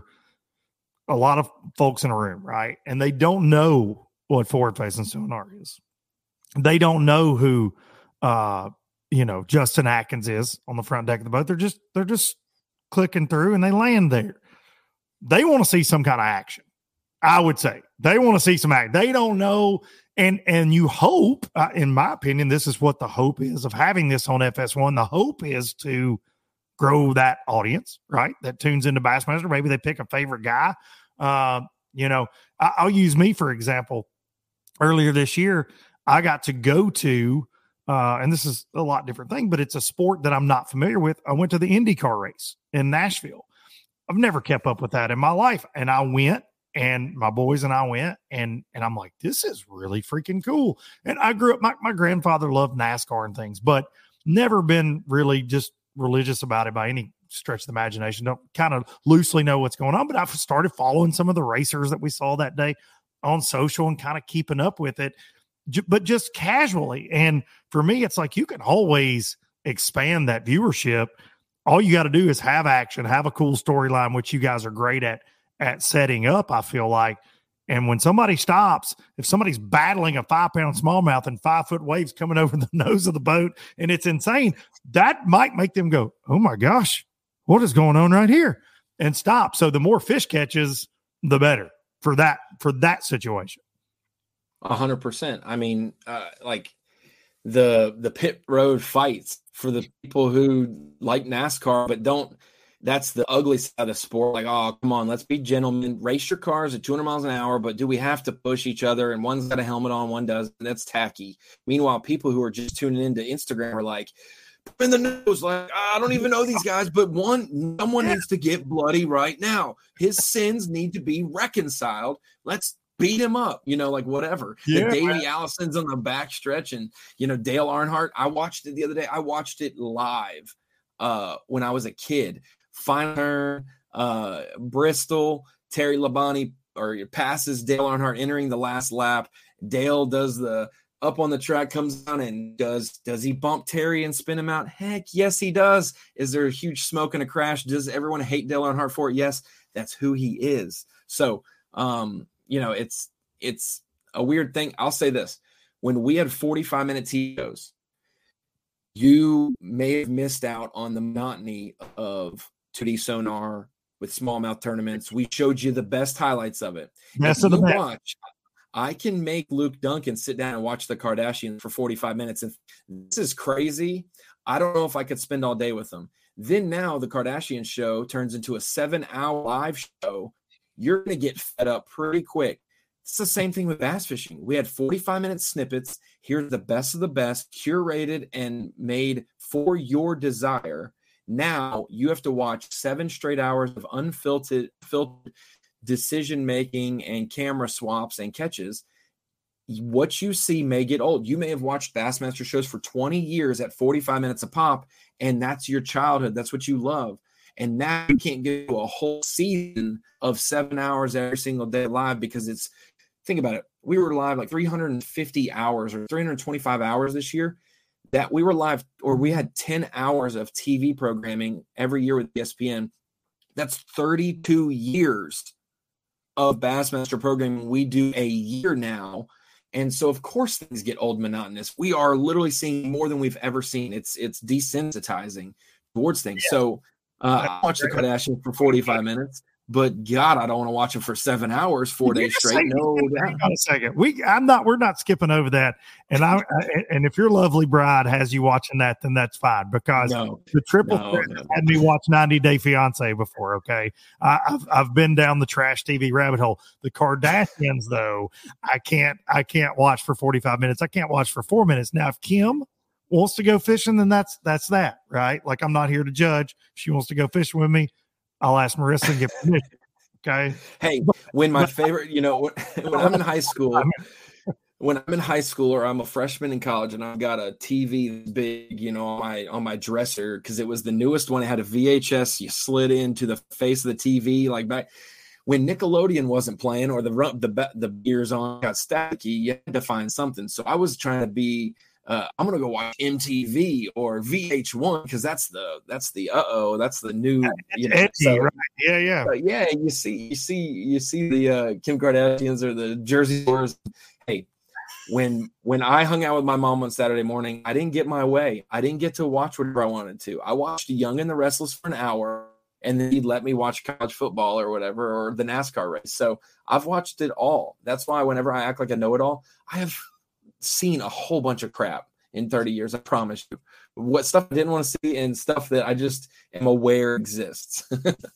a lot of folks in a room, right, and they don't know what forward-facing sonar is, they don't know who, uh, you know, Justin Atkins is on the front deck of the boat. They're just they're just clicking through and they land there. They want to see some kind of action. I would say they want to see some action. They don't know. And, and you hope, uh, in my opinion, this is what the hope is of having this on F S one. The hope is to grow that audience, right? That tunes into Bassmaster. Maybe they pick a favorite guy. Uh, you know, I, I'll use me for example. Earlier this year, I got to go to, uh, and this is a lot different thing, but it's a sport that I'm not familiar with. I went to the IndyCar race in Nashville. I've never kept up with that in my life. And I went, and my boys and I went, and, and I'm like, this is really freaking cool. And I grew up, my, my grandfather loved NASCAR and things, but never been really just religious about it by any stretch of the imagination. Don't kind of loosely know what's going on, but I've started following some of the racers that we saw that day on social and kind of keeping up with it, but just casually. And for me, it's like you can always expand that viewership. All you got to do is have action, have a cool storyline, which you guys are great at, at setting up, I feel like. And when somebody stops, if somebody's battling a five pound smallmouth and five foot waves coming over the nose of the boat and it's insane, that might make them go, oh my gosh, what is going on right here? And stop. So the more fish catches, the better for that, for that situation. A hundred percent. I mean, uh, like the, the pit road fights for the people who like NASCAR, but don't, that's the ugly side of the sport. Like, oh, come on, let's be gentlemen. Race your cars at two hundred miles an hour, but do we have to push each other? And one's got a helmet on, one does. That's tacky. Meanwhile, people who are just tuning into Instagram are like, in the news, like, I don't even know these guys, but one, someone needs to get bloody right now. His sins need to be reconciled. Let's beat him up, you know, like whatever. Yeah, the Davey Allison's on the back stretch, and, you know, Dale Earnhardt. I watched it the other day. I watched it live uh, when I was a kid. Final turn, uh, Bristol, Terry Labonte or passes Dale Earnhardt entering the last lap. Dale does the up on the track, comes down, and does does he bump Terry and spin him out? Heck, yes, he does. Is there a huge smoke and a crash? Does everyone hate Dale Earnhardt for it? Yes, that's who he is. So, um, you know, it's it's a weird thing. I'll say this. When we had forty-five minute T Os, you may have missed out on the monotony of two D sonar with smallmouth tournaments. We showed you the best highlights of it. Best if of the you best. Watch, I can make Luke Duncan sit down and watch the Kardashians for forty-five minutes. And this is crazy. I don't know if I could spend all day with them. Then now the Kardashian show turns into a seven hour live show. You're going to get fed up pretty quick. It's the same thing with bass fishing. We had forty-five minute snippets. Here's the best of the best, curated and made for your desire. Now you have to watch seven straight hours of unfiltered filtered decision making and camera swaps and catches. What you see may get old. You may have watched Bassmaster shows for twenty years at forty-five minutes a pop, and that's your childhood. That's what you love. And now you can't get to a whole season of seven hours every single day live because it's, think about it. We were live like three hundred fifty hours or three hundred twenty-five hours this year. That we were live, or we had ten hours of T V programming every year with E S P N. That's thirty-two years of Bassmaster programming we do a year now. And so, of course, things get old, monotonous. We are literally seeing more than we've ever seen. It's it's desensitizing towards things. Yeah. So uh, I watched the Kardashians for forty-five minutes. But God, I don't want to watch them for seven hours, four days straight. Second, no, hang on a second. We, I'm not. We're not skipping over that. And I, I, and if your lovely bride has you watching that, then that's fine because no, the triple no, threat no. had me watch ninety Day Fiance before. Okay, I, I've I've been down the trash T V rabbit hole. The Kardashians, though, I can't. I can't watch for forty-five minutes. I can't watch for four minutes. Now, if Kim wants to go fishing, then that's that's that, right? Like I'm not here to judge. If she wants to go fishing with me, I'll ask Marissa and get permission. Okay. Hey, when my favorite, you know, when, when I'm in high school, when I'm in high school or I'm a freshman in college and I've got a T V big, you know, on my on my dresser because it was the newest one. It had a V H S you slid into the face of the T V, like back when Nickelodeon wasn't playing or the the the beers on got staticky. You had to find something. So I was trying to be. Uh, I'm gonna go watch M T V or V H one because that's the that's the uh oh that's the new you know edgy, so, right? Yeah, yeah, uh, yeah. You see, you see, you see the uh, Kim Kardashians or the Jersey Shores. Hey, when when I hung out with my mom on Saturday morning, I didn't get my way. I didn't get to watch whatever I wanted to. I watched Young and the Restless for an hour, and then he'd let me watch college football or whatever or the NASCAR race. So I've watched it all. That's why whenever I act like I know it all, I have seen a whole bunch of crap in thirty years. I promise you. What stuff I didn't want to see and stuff that I just am aware exists.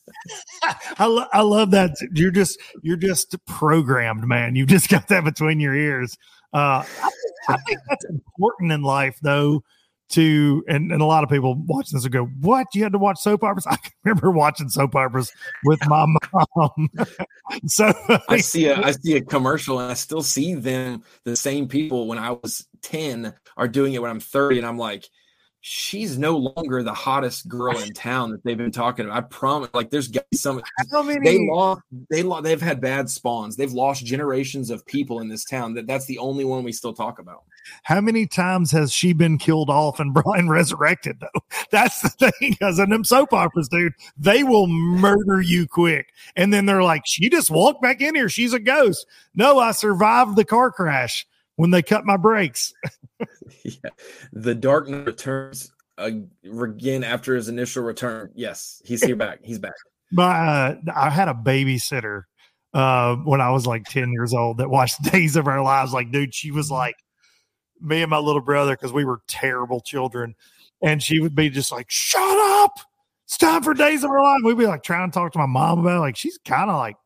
I, lo- I love that. You're just you're just programmed, man. You've just got that between your ears. Uh, I, I think that's important in life, though. To and, and a lot of people watching this will go, "What? You had to watch soap operas?" I can remember watching soap operas with my mom. so I see a I see a commercial, and I still see them. The same people when I was ten are doing it when I'm thirty, and I'm like, she's no longer the hottest girl in town that they've been talking about. I promise. Like, there's some. How many? They lost. They lost. They've had bad spawns. They've lost generations of people in this town. That that's the only one we still talk about. How many times has she been killed off and Brian resurrected, though? That's the thing, because in them soap operas, dude, they will murder you quick. And then they're like, she just walked back in here. She's a ghost. No, I survived the car crash when they cut my brakes. Yeah. The Dark Knight returns uh, again after his initial return. Yes, he's here back. He's back. My, uh, I had a babysitter uh, when I was like ten years old that watched Days of Our Lives. Like, dude, she was like, me and my little brother, because we were terrible children, and she would be just like, shut up, it's time for Days of Our Lives. We'd be like trying to talk to my mom about it. Like, she's kind of like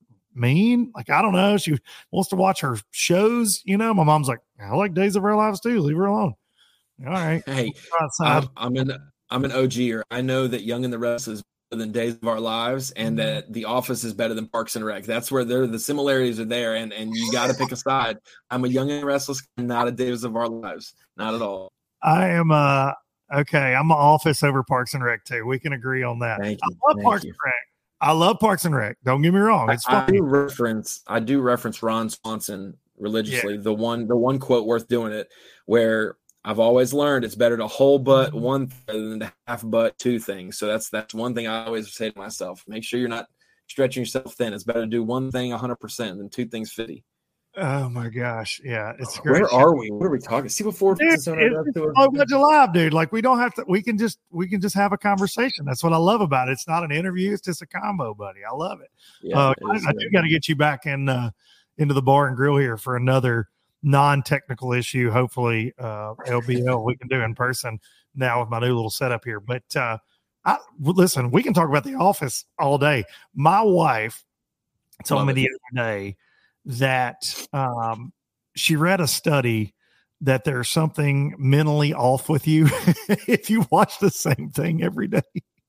mean, like, I don't know, she wants to watch her shows, you know. My mom's like, I like Days of Our Lives too, leave her alone. All right. Hey, I'm, I'm an I'm an O G-er. I know that Young and the Restless is better than Days of Our Lives, and that The Office is better than Parks and Rec. That's where they're, the similarities are there, and, and you got to pick a side. I'm a Young and the Restless, not a Days of Our Lives. Not at all. I am uh okay, I'm an Office over Parks and Rec too. We can agree on that. Thank you. I love Thank Parks you. and Rec. I love Parks and Rec. Don't get me wrong. It's I, I funny. do reference I do reference Ron Swanson religiously. Yeah. The one the one quote worth doing it, where I've always learned it's better to whole butt one thing than to half butt two things. So that's that's one thing I always say to myself. Make sure you're not stretching yourself thin. It's better to do one thing one hundred percent than two things fifty. Oh my gosh. Yeah. It's great. Where are we? What are we talking? See before dude, it's so much alive, dude. Like, we don't have to, we can just, we can just have a conversation. That's what I love about it. It's not an interview. It's just a combo, buddy. I love it. Yeah, uh, it is, I, I do got to get you back in, uh, into the bar and grill here for another non-technical issue. Hopefully, uh, L B L we can do in person now with my new little setup here. But, uh, I, listen, we can talk about The Office all day. My wife told love me it. the other day that um, she read a study that there's something mentally off with you if you watch the same thing every day.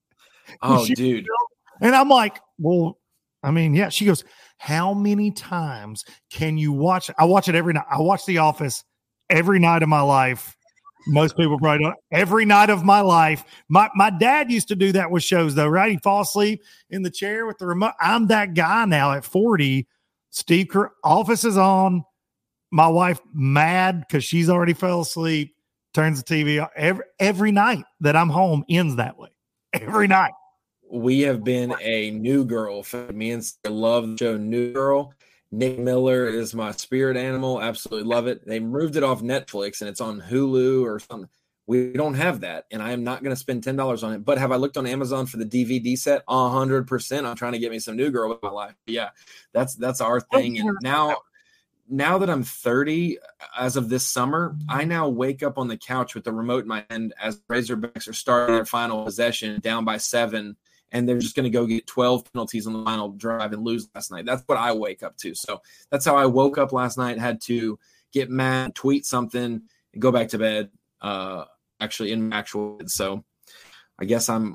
Oh, she, dude. And I'm like, well, I mean, yeah. She goes, how many times can you watch? I watch it every night. I watch The Office every night of my life. Most people probably don't. Every night of my life. My my dad used to do that with shows, though, right? He'd fall asleep in the chair with the remote. I'm that guy now at forty. Steve Kerr, Office is on. My wife mad because she's already fell asleep. Turns the T V on. Every, every night that I'm home ends that way. Every night. We have been a New Girl. Me and Sarah love the show New Girl. Nick Miller is my spirit animal. Absolutely love it. They moved it off Netflix and it's on Hulu or something. We don't have that, and I am not going to spend ten dollars on it. But have I looked on Amazon for the D V D set? A hundred percent. I'm trying to get me some New Girl with my life. But yeah, that's that's our thing. And now, now that I'm thirty, as of this summer, I now wake up on the couch with the remote in my hand as Razorbacks are starting their final possession, down by seven, and they're just going to go get twelve penalties on the final drive and lose last night. That's what I wake up to. So that's how I woke up last night. Had to get mad, tweet something, and go back to bed. Uh, actually in actual. So I guess I'm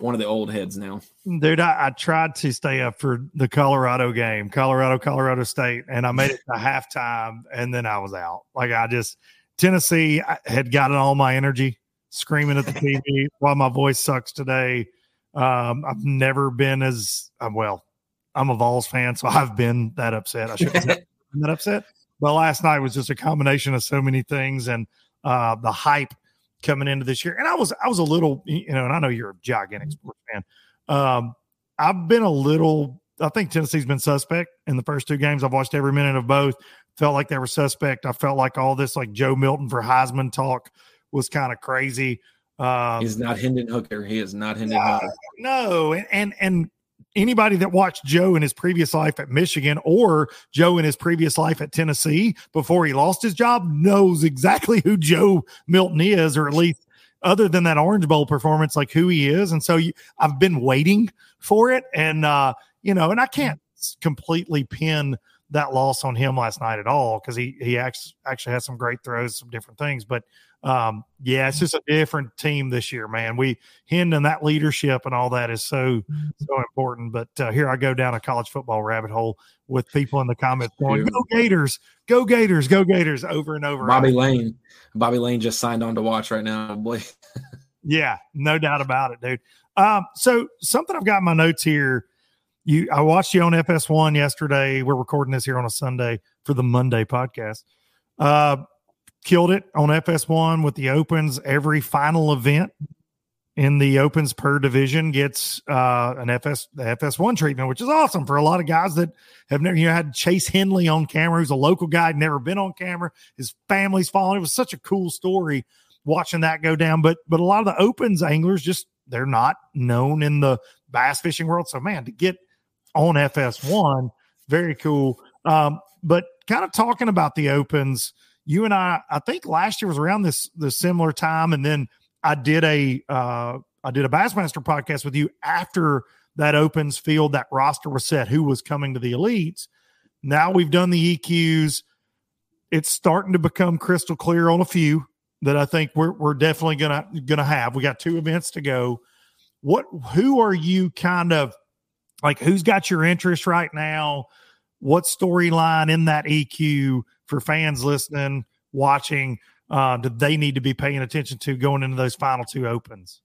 one of the old heads now. Dude, I, I tried to stay up for the Colorado game, Colorado, Colorado State, and I made it to halftime, and then I was out. Like, I just – Tennessee I had gotten all my energy screaming at the T V while my voice sucks today. Um, I've never been as – well, I'm a Vols fan, so I've been that upset. I shouldn't have been that upset. But last night was just a combination of so many things and uh, the hype coming into this year. And I was I was a little – you know, and I know you're a gigantic sports fan. Um, I've been a little, I think Tennessee's been suspect in the first two games. I've watched every minute of both. Felt like they were suspect. I felt like all this like Joe Milton for Heisman talk was kind of crazy. Um, He's not Hendon Hooker. He is not Hendon no, Hooker. No. And, and, and anybody that watched Joe in his previous life at Michigan or Joe in his previous life at Tennessee before he lost his job knows exactly who Joe Milton is, or at least other than that Orange Bowl performance, like who he is. And so you, I've been waiting for it. And, uh, you know, and I can't completely pin that loss on him last night at all, because he, he actually, actually had some great throws, some different things. But, um, yeah, it's just a different team this year, man. We Hendon, that leadership and all that is so, so important. But uh, here I go down a college football rabbit hole with people in the comments going, go Gators, go Gators, go Gators over and over. Bobby Lane. Bobby Lane just signed on to watch right now. Yeah, no doubt about it, dude. Um, so something I've got in my notes here. You, I watched you on F S one yesterday. We're recording this here on a Sunday for the Monday podcast. Uh, killed it on F S one with the Opens. Every final event in the Opens per division gets uh, an F S the F S one treatment, which is awesome for a lot of guys that have never, you know, had Chase Henley on camera, who's a local guy, never been on camera. His family's following. It was such a cool story watching that go down. But but a lot of the Opens anglers just, they're not known in the bass fishing world. So man, to get on F S one, very cool. Um, but kind of talking about the Opens, you and I, I think last year was around this this similar time, and then I did a uh, I did a Bassmaster podcast with you after that Opens field, that roster was set, who was coming to the elites. Now we've done the E Qs. It's starting to become crystal clear on a few that I think we're we're definitely gonna gonna have. We got two events to go. What who are you kind of like, who's got your interest right now? What storyline in that E Q for fans listening, watching, uh, do they need to be paying attention to going into those final two Opens?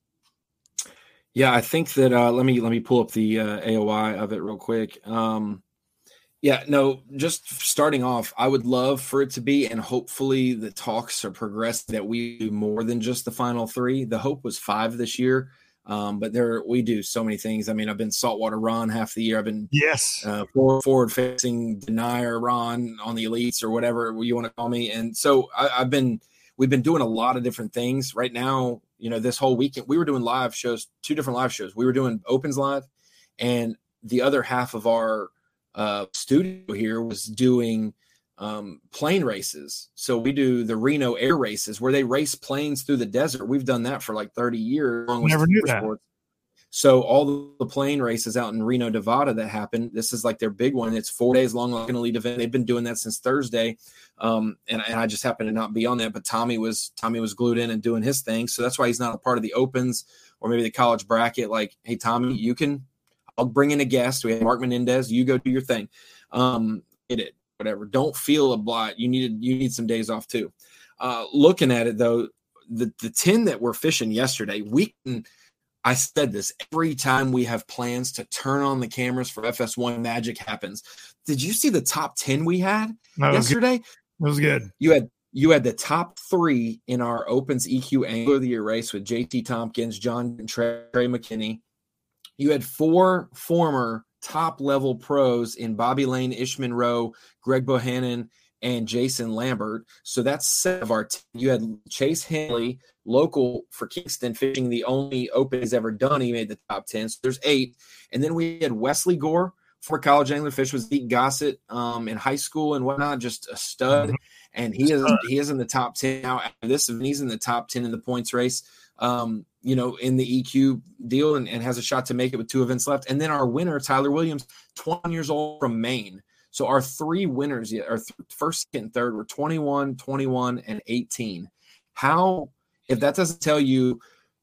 Yeah, I think that uh, let me let me pull up the uh, A O I of it real quick. Um, yeah, no, just starting off, I would love for it to be, and hopefully the talks are progressed that we do more than just the final three. The hope was five this year. Um, but there, we do so many things. I mean, I've been saltwater Ron half the year. I've been yes uh, forward, forward facing denier Ron on the elites or whatever you want to call me. And so I, I've been, we've been doing a lot of different things right now. You know, this whole weekend we were doing live shows, two different live shows. We were doing Opens live, and the other half of our uh, studio here was doing um, plane races. So we do the Reno air races where they race planes through the desert. We've done that for like thirty years. Along with Never knew that. Sports. So all the plane races out in Reno, Nevada that happen, this is like their big one. It's four days long, like an elite event. They've been doing that since Thursday. Um, and, and I just happened to not be on that, but Tommy was, Tommy was glued in and doing his thing. So that's why he's not a part of the Opens or maybe the college bracket. Like, hey, Tommy, you can, I'll bring in a guest. We have Mark Menendez. You go do your thing. Um, it, it whatever. Don't feel a blot. You need, you need some days off too. Uh, looking at it though, the, the ten that we're fishing yesterday, we can, I said this every time we have plans to turn on the cameras for F S one, magic happens. Did you see the top ten we had no, yesterday? It was good. You had, you had the top three in our Opens E Q Angler of the Year race with J T Tompkins, John and Trey, Trey McKinney. You had four former top level pros in Bobby Lane, Ish Monroe, Greg Bohannon, and Jason Lambert. So that's seven of our team. You had Chase Henley, local for Kingston, fishing the only Open he's ever done. He made the top ten. So there's eight. And then we had Wesley Gore for college angler fish with Zeke Gossett um, in high school and whatnot, just a stud. Mm-hmm. And he is he is in the top ten now after this, and he's in the top ten in the points race, um, you know, in the E Q deal, and, and has a shot to make it with two events left. And then our winner, Tyler Williams, twenty years old from Maine. So our three winners, our th- first, second, and third were twenty-one, twenty-one, and eighteen. How, if that doesn't tell you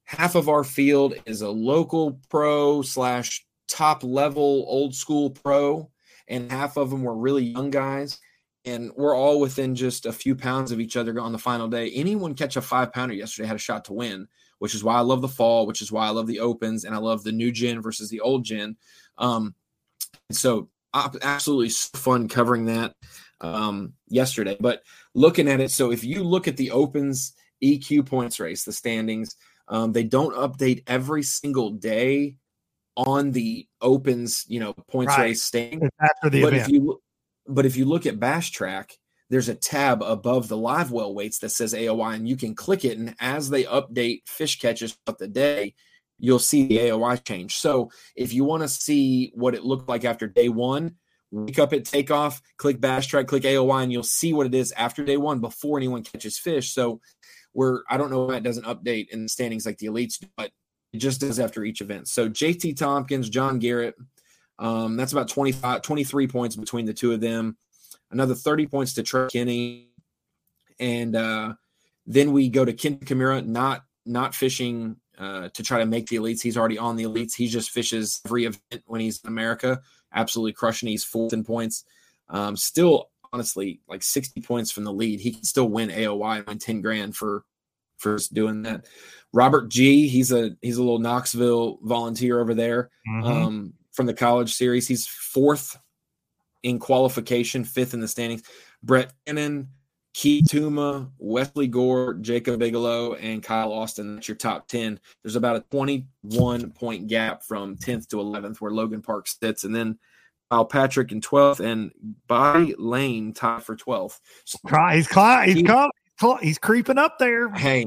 half of our field is a local pro slash top level old school pro, and half of them were really young guys. And we're all within just a few pounds of each other on the final day. Anyone catch a five pounder yesterday had a shot to win, which is why I love the fall, which is why I love the opens, and I love the new gen versus the old gen. Um, so absolutely fun covering that um, yesterday. But looking at it, so if you look at the opens E Q points race, the standings, um, they don't update every single day on the opens, you know, points Right. race standing. It's after the but event. if you But if you look at Bass Track, there's a tab above the live well weights that says A O Y, and you can click it. And as they update fish catches throughout the day, you'll see the A O Y change. So if you want to see what it looked like after day one, wake up at takeoff, click Bass Track, click A O Y, and you'll see what it is after day one before anyone catches fish. So we're, I don't know why it doesn't update in the standings like the elites do, but it just does after each event. So J T Tompkins, John Garrett, Um, that's about twenty-five, twenty-three points between the two of them. Another thirty points to Trey Kinney. And uh, then we go to Ken Kimura, not not fishing uh, to try to make the elites. He's already on the elites. He just fishes every event when he's in America. Absolutely crushing. He's fourth in points. Um, still, honestly, like sixty points from the lead. He can still win A O Y and win ten grand for for doing that. Robert G, he's a he's a little Knoxville volunteer over there. Mhm. Um, from the college series. He's fourth in qualification, fifth in the standings. Brett Cannon, Keith Tuma, Wesley Gore, Jacob Bigelow, and Kyle Austin. That's your top ten. There's about a twenty-one point gap from tenth to eleventh where Logan Park sits. And then Kyle Patrick in twelfth and Bobby Lane tied for twelfth. So, Cry- He's cli- he's, He- com- he's creeping up there. hey,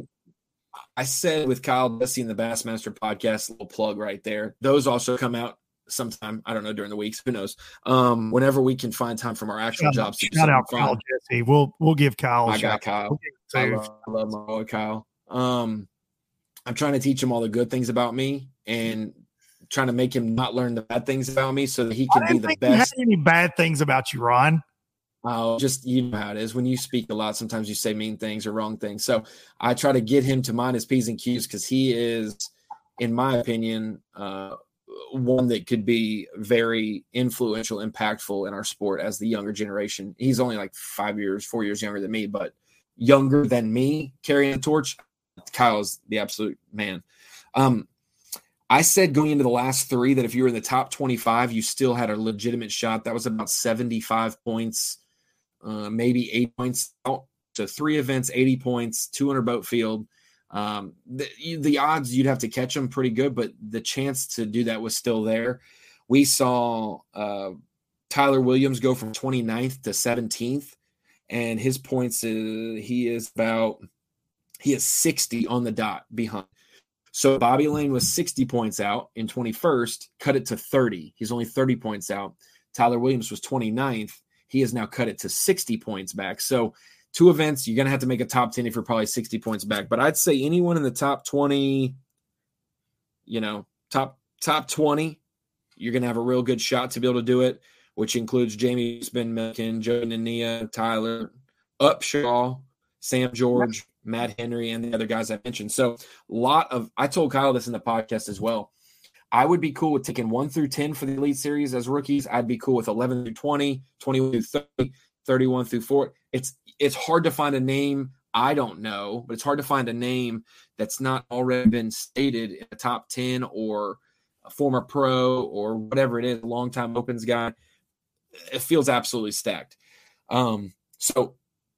I said with Kyle Dusty in the Bassmaster podcast, little plug right there. Those also come out sometime, I don't know, during the weeks, who knows, um whenever we can find time from our actual Shout, jobs to do shout out something Kyle fun. Jesse. We'll we'll give Kyle. a I shout. got Kyle. We'll give I him love, too. I love my boy Kyle. um I'm trying to teach him all the good things about me and trying to make him not learn the bad things about me so that he I can be didn't the think you had best. any bad things about you, Ron. Oh, just, you know how it is when you speak a lot, sometimes you say mean things or wrong things. So I try to get him to mind his P's and Q's because he is, in my opinion, uh one that could be very influential, impactful in our sport as the younger generation. He's only like five years, four years younger than me, but younger than me carrying the torch. Kyle's the absolute man. Um, I said going into the last three that if you were in the top twenty-five, you still had a legitimate shot. That was about seventy-five points, uh, maybe eight points out. So three events, eighty points, two hundred boat field. Um, the, the odds you'd have to catch them pretty good, but the chance to do that was still there. We saw uh, Tyler Williams go from twenty-ninth to seventeenth, and his points, uh, he is about, he is sixty on the dot behind. So Bobby Lane was sixty points out in twenty-first, cut it to thirty. He's only thirty points out. Tyler Williams was twenty-ninth. He has now cut it to sixty points back. So two events, you're going to have to make a top ten if you're probably sixty points back. But I'd say anyone in the top twenty, you know, top top twenty, you're going to have a real good shot to be able to do it, which includes Jamie Spin-Milliken, Joe Nania, Tyler, Upshaw, Sam George, Matt Henry, and the other guys I mentioned. So a lot of – I told Kyle this in the podcast as well. I would be cool with taking one through ten for the Elite Series as rookies. I'd be cool with eleven through twenty, twenty-one through thirty, thirty-one through forty. It's it's hard to find a name I don't know, but it's hard to find a name that's not already been stated in the top ten or a former pro or whatever it is, a longtime opens guy. It feels absolutely stacked. Um, so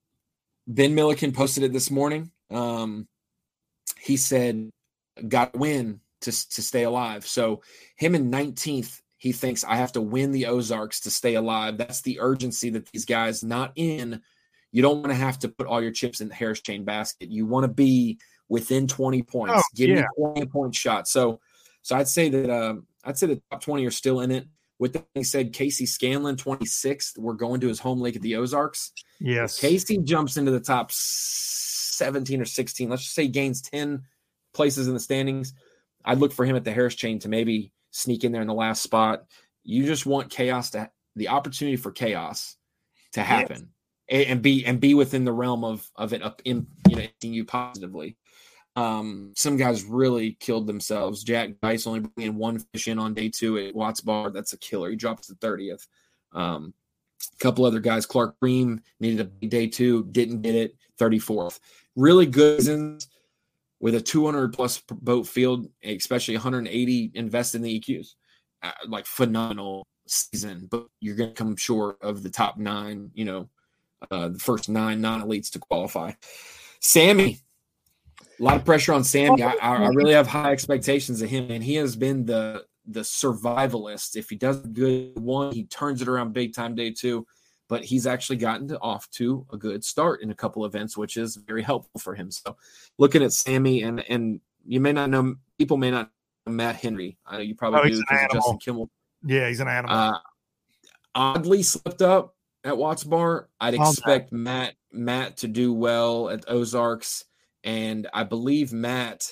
Ben Milliken posted it this morning. Um, he said, got to win to, to stay alive. So him in nineteenth, he thinks I have to win the Ozarks to stay alive. That's the urgency that these guys not in. You don't want to have to put all your chips in the Harris Chain basket. You want to be within twenty points. Oh, Give yeah. me twenty point shot. So, so I'd say that um, I'd say the top twenty are still in it. With that being said, Casey Scanlon, twenty-sixth. We're going to his home lake at the Ozarks. Yes. Casey jumps into the top seventeen or sixteen. Let's just say he gains ten places in the standings. I'd look for him at the Harris Chain to maybe sneak in there in the last spot. You just want chaos to the opportunity for chaos to happen. And, and be and be within the realm of of it up in you know you positively. Um, some guys really killed themselves. Jack Dice only bringing one fish in on day two at Watts Bar. That's a killer. He drops the thirtieth. Um, a couple other guys. Clark Bream needed a big day two, didn't get it, thirty-fourth. Really good seasons with a two hundred plus boat field, especially one hundred eighty invested in the E Qs. Uh, like phenomenal season, but you're going to come short of the top nine, you know, uh, the first nine non-elites to qualify. Sammy. A lot of pressure on Sammy. I, I really have high expectations of him, and he has been the the survivalist. If he does a good one, he turns it around big time day two. But he's actually gotten to, off to a good start in a couple events, which is very helpful for him. So, looking at Sammy, and and you may not know, people may not know Matt Henry. I know you probably oh, do because of Justin Kimmel. Yeah, he's an animal. Uh, oddly slipped up at Watts Bar. I'd expect oh, Matt Matt to do well at Ozarks. And I believe Matt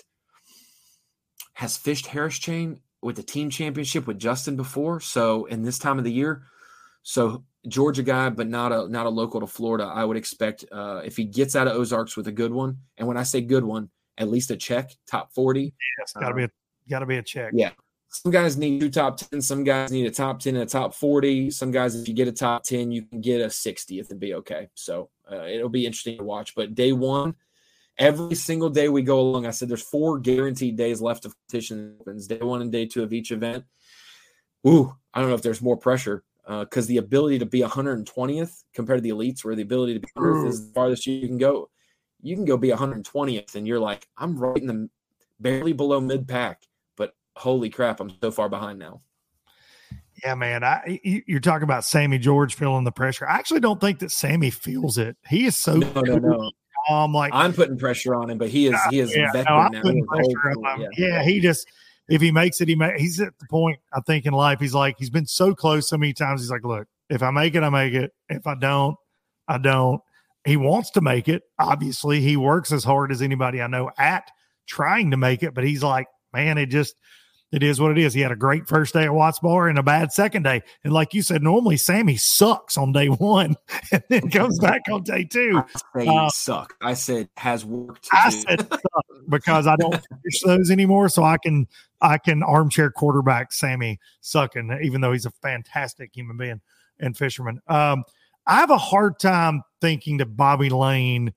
has fished Harris Chain with the team championship with Justin before. So in this time of the year, so Georgia guy, but not a not a local to Florida. I would expect uh, if he gets out of Ozarks with a good one, and when I say good one, at least a check, top forty. Yeah, it's got to uh, be a got to be a check. Yeah, some guys need two top ten. Some guys need a top ten and a top forty. Some guys, if you get a top ten, you can get a sixtieth and be okay. So uh, it'll be interesting to watch. But day one. Every single day we go along, I said there's four guaranteed days left of competition. Day one and day two of each event. Ooh, I don't know if there's more pressure because uh, the ability to be one hundred twentieth compared to the elites, where the ability to be one hundredth is the farthest you can go. You can go be one hundred twentieth, and you're like, I'm right in the barely below mid pack, but holy crap, I'm so far behind now. Yeah, man. I you're talking about Sammy George feeling the pressure. I actually don't think that Sammy feels it. He is so no, no, no. Um, like I'm putting pressure on him, but he is he is yeah, veteran no, I'm now. putting pressure on him. Yeah. yeah, he just if he makes it, he may, he's at the point I think in life. He's like he's been so close so many times. He's like, look, if I make it, I make it. If I don't, I don't. He wants to make it. Obviously, he works as hard as anybody I know at trying to make it. But he's like, man, it just it is what it is. He had a great first day at Watts Bar and a bad second day. And like you said, normally Sammy sucks on day one and then comes back on day two. I say uh, suck. I said has worked. I do. said suck because I don't fish those anymore. So I can I can armchair quarterback Sammy sucking, even though he's a fantastic human being and fisherman. Um, I have a hard time thinking that Bobby Lane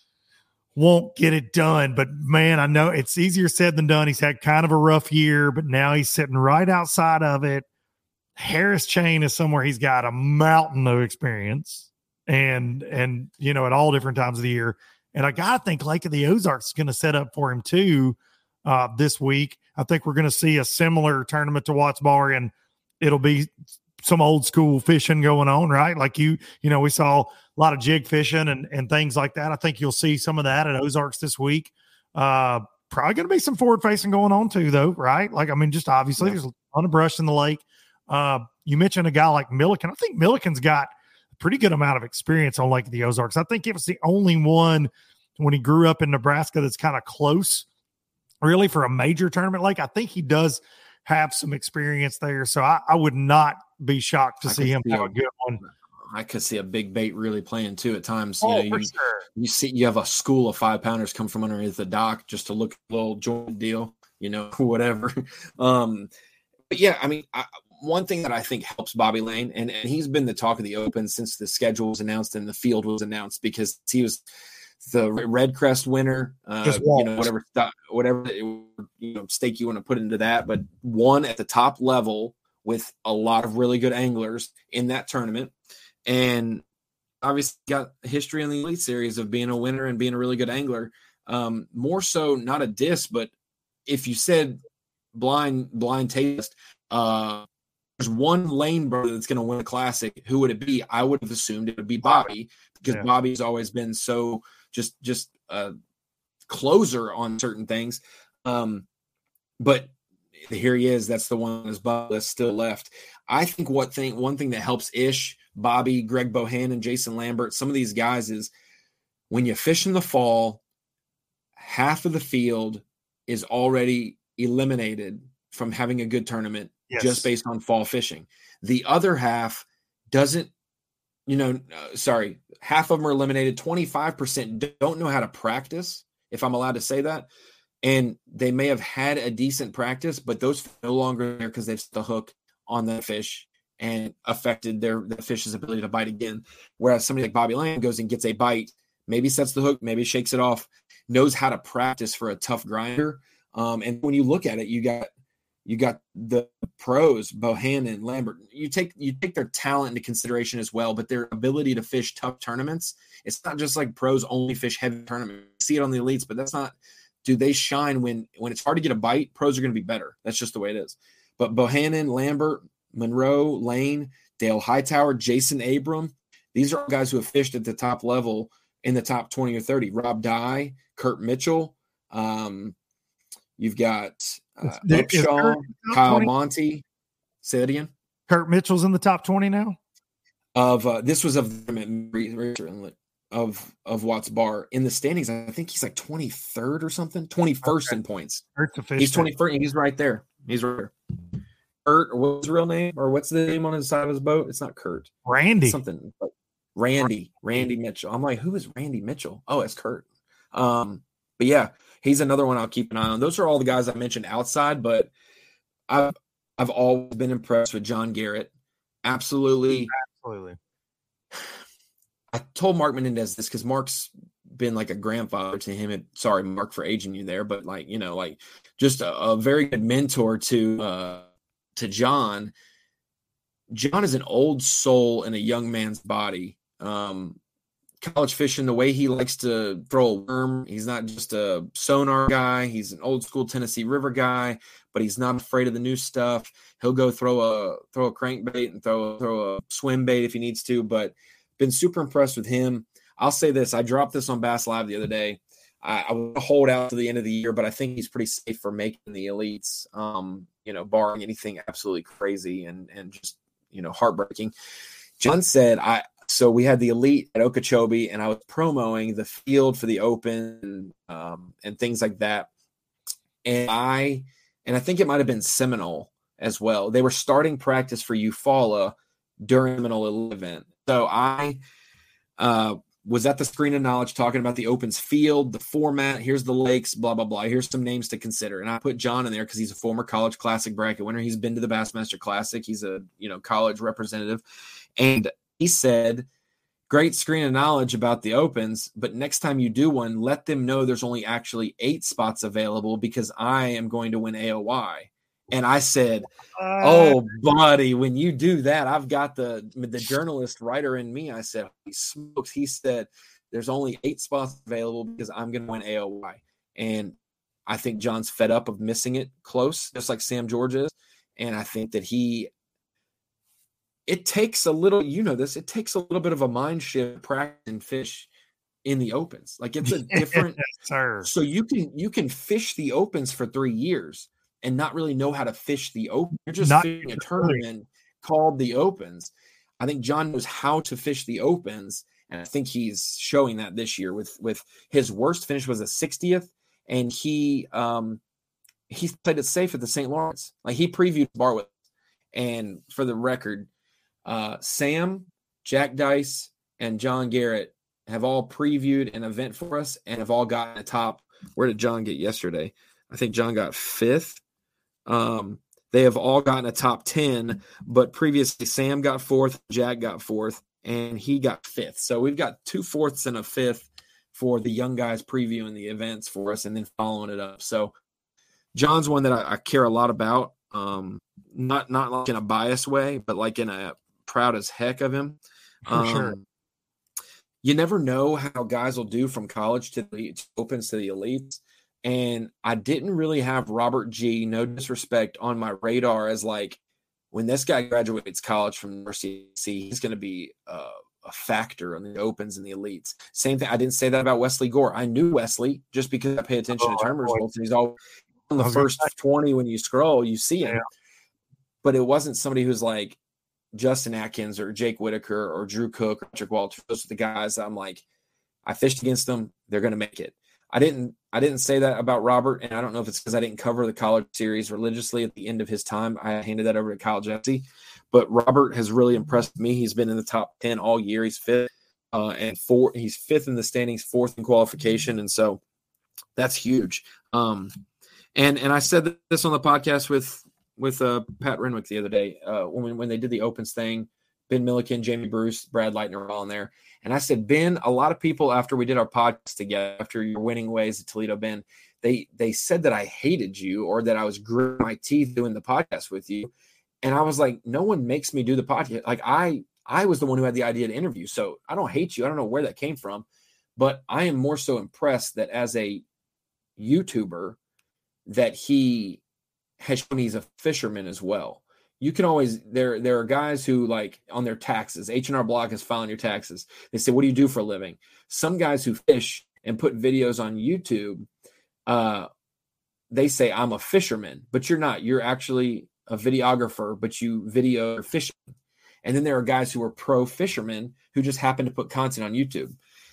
won't get it done, but man, I know it's easier said than done. He's had kind of a rough year, but now he's sitting right outside of it. Harris Chain is somewhere he's got a mountain of experience and, and, you know, at all different times of the year. And I got to think Lake of the Ozarks is going to set up for him too uh, this week. I think we're going to see a similar tournament to Watts Bar, and it'll be some old school fishing going on, right? Like you, you know, we saw a lot of jig fishing and, and things like that. I think you'll see some of that at Ozarks this week. Uh, probably going to be some forward facing going on too, though, right? Like, I mean, just obviously yeah. there's a ton of brush in the lake. Uh, you mentioned a guy like Milliken. I think Milliken's got a pretty good amount of experience on Lake of the Ozarks. I think it was the only one when he grew up in Nebraska that's kind of close, really, for a major tournament lake. I think he does have some experience there. So I, I would not be shocked to I see him see have a, a good one. I could see a big bait really playing too at times. Oh, you know, for you, sure. you see, you have a school of five pounders come from underneath the dock just to look at a little joint deal, you know, whatever. Um, but yeah, I mean, I, one thing that I think helps Bobby Lane, and, and he's been the talk of the Open since the schedule was announced and the field was announced, because he was the Red Crest winner, uh, you know, whatever, whatever, you know, stake you want to put into that, but one at the top level with a lot of really good anglers in that tournament. And obviously got history in the Elite Series of being a winner and being a really good angler. Um, more so, not a diss, but if you said blind, blind taste, uh, there's one Lane brother that's going to win a classic, who would it be? I would have assumed it would be Bobby, because yeah. Bobby's always been so just, just a closer on certain things. Um, but here he is. That's the one that's bucket still left. I think what thing, one thing that helps Ish, Bobby, Greg Bohannon, Jason Lambert, some of these guys, is when you fish in the fall, half of the field is already eliminated from having a good tournament. Yes. Just based on fall fishing. The other half doesn't, you know, uh, sorry, half of them are eliminated. twenty-five percent don't know how to practice. if I'm allowed to say that. And they may have had a decent practice, but those no longer there because they've set the hook on that fish and affected their the fish's ability to bite again. Whereas somebody like Bobby Lamb goes and gets a bite, maybe sets the hook, maybe shakes it off, knows how to practice for a tough grinder. Um, and when you look at it, you got you got the pros, Bohannon, Lambert. You take you take their talent into consideration as well, but their ability to fish tough tournaments. It's not just like pros only fish heavy tournaments. You see it on the elites, but that's not. Do they shine when when it's hard to get a bite? Pros are going to be better. That's just the way it is. But Bohannon, Lambert, Monroe, Lane, Dale Hightower, Jason Abram, these are all guys who have fished at the top level in the top twenty or thirty. Rob Dye, Kurt Mitchell. Um, you've got uh, Upshaw, Kyle twenty? Monty. Say that again. Kurt Mitchell's in the top twenty now? Of uh, this was of of of Watts Bar in the standings. I think he's like twenty-third or something, twenty-first okay. in points. He's twenty-first. He's right there. He's right there. Kurt, or what's his real name? Or what's the name on his side of his boat? It's not Kurt. Randy. It's something. Randy. Randy Mitchell. I'm like, who is Randy Mitchell? Oh, it's Kurt. Um, but yeah, he's another one I'll keep an eye on. Those are all the guys I mentioned outside, but I've I've always been impressed with John Garrett. Absolutely. Absolutely. I told Mark Menendez this because Mark's been like a grandfather to him. And sorry, Mark, for aging you there, but like, you know, like just a, a very good mentor to uh, to John. John is an old soul in a young man's body. Um, college fishing, the way he likes to throw a worm. He's not just a sonar guy. He's an old school Tennessee River guy, but he's not afraid of the new stuff. He'll go throw a throw a crankbait and throw throw a swim bait if he needs to. But been super impressed with him. I'll say this: I dropped this on Bass Live the other day. I, I will hold out to the end of the year, but I think he's pretty safe for making the elites. Um, you know, barring anything absolutely crazy and and just you know heartbreaking. John said I. So we had the elite at Okeechobee, and I was promoting the field for the Open um, and things like that. And I, and I think it might have been Seminole as well. They were starting practice for Eufaula during the Seminole event. So I uh, was at the Screen of Knowledge talking about the Open's field, the format. Here's the lakes, blah blah blah. Here's some names to consider, and I put John in there because he's a former College Classic bracket winner. He's been to the Bassmaster Classic. He's a you know college representative, and he said, great Screen of Knowledge about the Opens, but next time you do one, let them know there's only actually eight spots available because I am going to win A O Y. And I said, oh, buddy, when you do that, I've got the the journalist writer in me. I said, he smokes. He said, there's only eight spots available because I'm going to win A O Y. And I think John's fed up of missing it close, just like Sam George is. And I think that he – it takes a little, you know this, it takes a little bit of a mind shift practicing fish in the Opens. Like it's a different, yes, so you can, you can fish the Opens for three years and not really know how to fish the Open. You're just not fishing a tournament called the Opens. I think John knows how to fish the Opens. And I think he's showing that this year with, with his worst finish was a sixtieth. And he, um, he played it safe at the Saint Lawrence. Like he previewed Barwood. And for the record, Uh, Sam, Jack Dice, and John Garrett have all previewed an event for us and have all gotten a top. Where did John get yesterday? I think John got fifth. Um, they have all gotten a top ten, but previously Sam got fourth, Jack got fourth, and he got fifth. So we've got two fourths and a fifth for the young guys previewing the events for us and then following it up. So John's one that I, I care a lot about. Um, not not like in a biased way, but like in a proud as heck of him. For um, sure. You never know how guys will do from college to the Opens to the elites. And I didn't really have Robert G, no disrespect, on my radar as like, when this guy graduates college from University of C, he's going to be uh, a factor on the Opens and the elites. Same thing. I didn't say that about Wesley Gore. I knew Wesley just because I pay attention oh, to tournament results. And he's all on the first twenty. When you scroll, you see him. Yeah. But it wasn't somebody who's like Justin Atkins or Jake Whitaker or Drew Cook or Patrick Walter. Those are the guys that I'm like, I fished against them. They're going to make it. I didn't, I didn't say that about Robert. And I don't know if it's because I didn't cover the college series religiously at the end of his time. I handed that over to Kyle Jesse, but Robert has really impressed me. He's been in the top ten all year. He's fifth uh, and four. He's fifth in the standings, fourth in qualification. And so That's huge. Um, and and I said this on the podcast with with uh, Pat Renwick the other day uh, when when they did the Opens thing. Ben Milliken, Jamie Bruce, Brad Leitner were all in there. And I said, Ben, a lot of people after we did our podcast together, after your winning ways at Toledo, Ben, they they said that I hated you or that I was gritting my teeth doing the podcast with you. And I was like, no one makes me do the podcast. Like I I was the one who had the idea to interview. So I don't hate you. I don't know where that came from. But I am more so impressed that as a YouTuber that he has shown he's a fisherman as well. You can always, there there are guys who like on their taxes, H and R Block is filing your taxes. They say, what do you do for a living? Some guys who fish and put videos on YouTube, uh, they say, I'm a fisherman, but you're not. You're actually a videographer, but you video fishing. And then there are guys who are pro fishermen who just happen to put content on YouTube.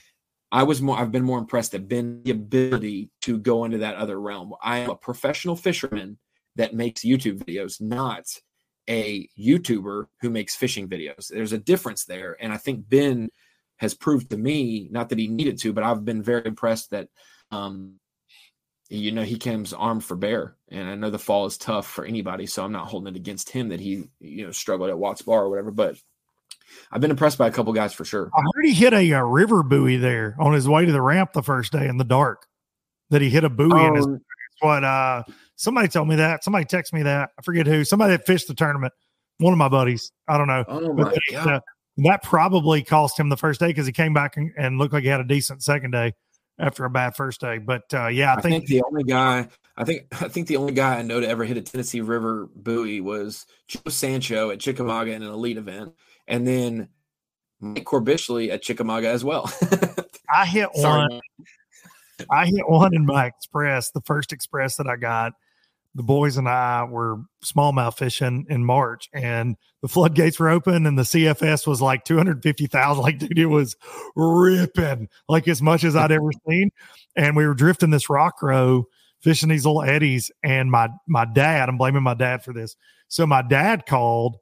I was more, I've been more impressed at Ben, the ability to go into that other realm. I am a professional fisherman that makes YouTube videos, not a YouTuber who makes fishing videos. There's a difference there. And I think Ben has proved to me, not that he needed to, but I've been very impressed that, um, you know, he comes armed for bear. And I know the fall is tough for anybody, so I'm not holding it against him that he, you know, struggled at Watts Bar or whatever, but I've been impressed by a couple guys for sure. I heard he hit a, a river buoy there on his way to the ramp the first day in the dark, that he hit a buoy um, in his, what, uh, somebody told me that. Somebody texted me that. I forget who. Somebody that fished the tournament. One of my buddies. I don't know. Oh my but, God. Uh, that probably cost him the first day because he came back and, and looked like he had a decent second day after a bad first day. But uh, yeah, I, I think, think the only guy I think I think the only guy I know to ever hit a Tennessee River buoy was Joe Sancho at Chickamauga in an elite event, and then Mike Corbishley at Chickamauga as well. I hit Sorry, one. man. I hit one in my express, the first express that I got. The boys and I were smallmouth fishing in March, and the floodgates were open, and the C F S was like two hundred fifty thousand. Like, dude, it was ripping, like as much as I'd ever seen. And we were drifting this rock row, fishing these little eddies. And my my dad, I'm blaming my dad for this. So my dad called,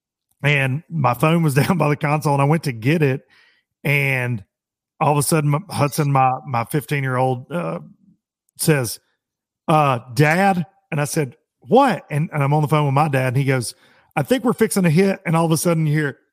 and my phone was down by the console, and I went to get it, and all of a sudden, my, Hudson, my my fifteen year old, uh, says, uh, "Dad." And I said, what? And, and I'm on the phone with my dad, and he goes, I think we're fixing a hit. And all of a sudden you hear,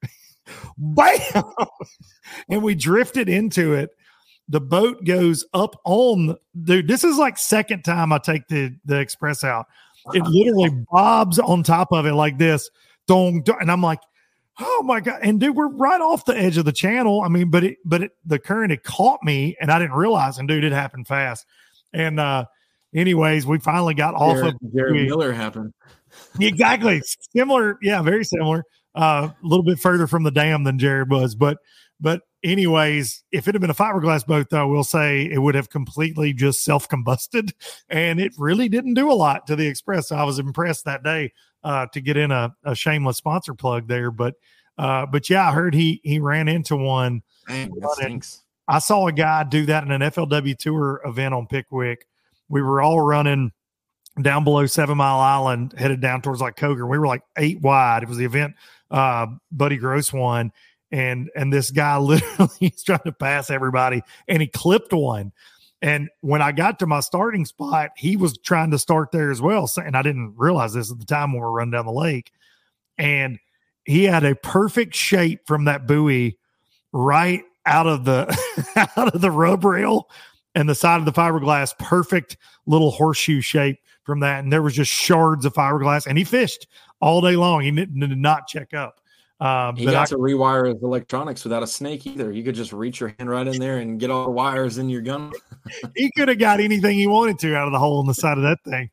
bam! And we drifted into it. The boat goes up on, dude, this is like second time I take the, the express out. It literally bobs on top of it like this. Dong, dong, and I'm like, oh my God. And dude, we're right off the edge of the channel. I mean, but it, but it, the current had caught me, and I didn't realize, and dude, it happened fast. And, uh, anyways, we finally got off Jared, of Jared we, Miller happened. Exactly. Similar. Yeah, very similar. Uh, a little bit further from the dam than Jared was. But, but anyways, if it had been a fiberglass boat, though, we'll say it would have completely just self-combusted, and it really didn't do a lot to the Express. So I was impressed that day uh, to get in a, a shameless sponsor plug there. But, uh, but yeah, I heard he, he ran into one. Dang, that stinks. I saw a guy do that in an F L W Tour event on Pickwick. We were all running down below Seven Mile Island, headed down towards like Coger. We were like eight wide. It was the event uh, Buddy Gross won. And and this guy literally is trying to pass everybody, and he clipped one. And when I got to my starting spot, he was trying to start there as well. So, and I didn't realize this at the time when we were running down the lake. And he had a perfect shape from that buoy right out of the out of the rub rail and the side of the fiberglass, perfect little horseshoe shape from that. And there was just shards of fiberglass, and he fished all day long. He did, did not check up. Um, he but got I, to rewire his electronics without a snake either. You could just reach your hand right in there and get all the wires in your gun. he could have got anything he wanted to out of the hole in the side of that thing.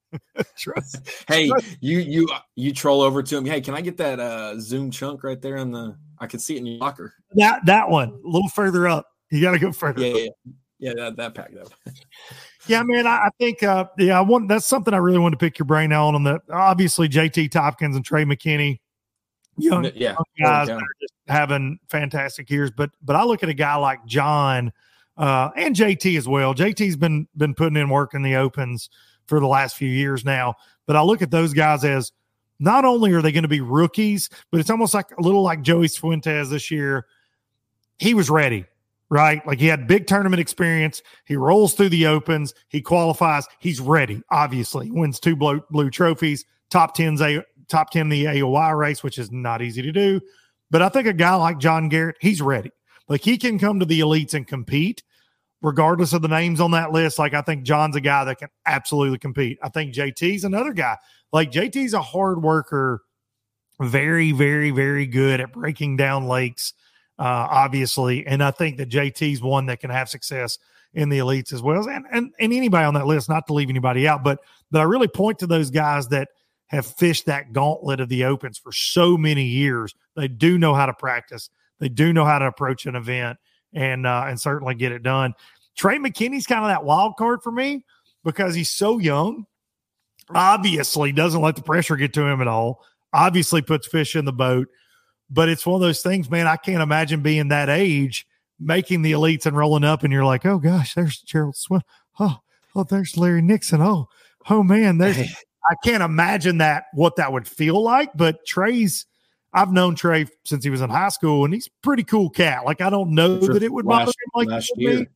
Trust. Hey, Trust. you you you troll over to him. Hey, can I get that uh, Zoom chunk right there on the? I can see it in your locker. That that one a little further up. You got to go further. Yeah, yeah, yeah. That that packed up. Yeah, man. I, I think uh, yeah, I want that's something I really want to pick your brain on. On the obviously J T Tompkins and Trey McKinney, young, yeah, young guys that are just having fantastic years. But but I look at a guy like John uh, and J T as well. J T's been been putting in work in the Opens for the last few years now. But I look at those guys as not only are they going to be rookies, but it's almost like a little like Joey Fuentes this year. He was ready. right? Like he had big tournament experience. He rolls through the opens. He qualifies. He's ready. Obviously, wins two blue, blue trophies. Top ten's a top ten in the A O Y race, which is not easy to do. But I think a guy like John Garrett, he's ready. Like he can come to the elites and compete, regardless of the names on that list. Like I think John's a guy that can absolutely compete. I think J T's another guy. Like J T's a hard worker, very, very, very good at breaking down lakes. Uh, obviously, and I think that J T's one that can have success in the elites as well, and, and and anybody on that list, not to leave anybody out, but but I really point to those guys that have fished that gauntlet of the opens for so many years. They do know how to practice, they do know how to approach an event, and uh, and certainly get it done. Trey McKinney's kind of that wild card for me because he's so young. Obviously, doesn't let the pressure get to him at all. Obviously, puts fish in the boat. But it's one of those things, man, I can't imagine being that age, making the elites and rolling up, and you're like, oh, gosh, there's Gerald Swindle. Oh, oh, there's Larry Nixon. Oh, oh, man, there's I can't imagine that, what that would feel like. But Trey's, I've known Trey since he was in high school, and he's a pretty cool cat. Like, I don't know that it would last, bother him like last it would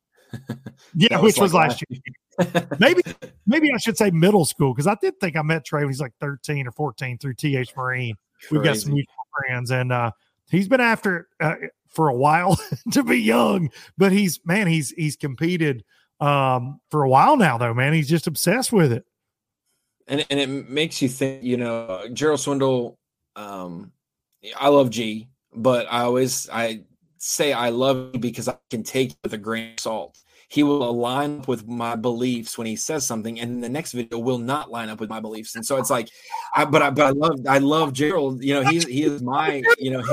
be. Yeah, which was, like was last year. year. maybe, maybe I should say middle school, because I did think I met Trey when he's like thirteen or fourteen through T H Marine. We've got some mutual friends, and uh, he's been after it uh, for a while to be young, but he's, man, he's, he's competed um, for a while now though, man. He's just obsessed with it. And and it makes you think, you know, Gerald Swindle, um, I love G, but I always, I say I love him because I can take it with a grain of salt. He will align up with my beliefs when he says something, and the next video will not line up with my beliefs. And so it's like, I, but I, but I love, I love Gerald. You know, he he is my, you know,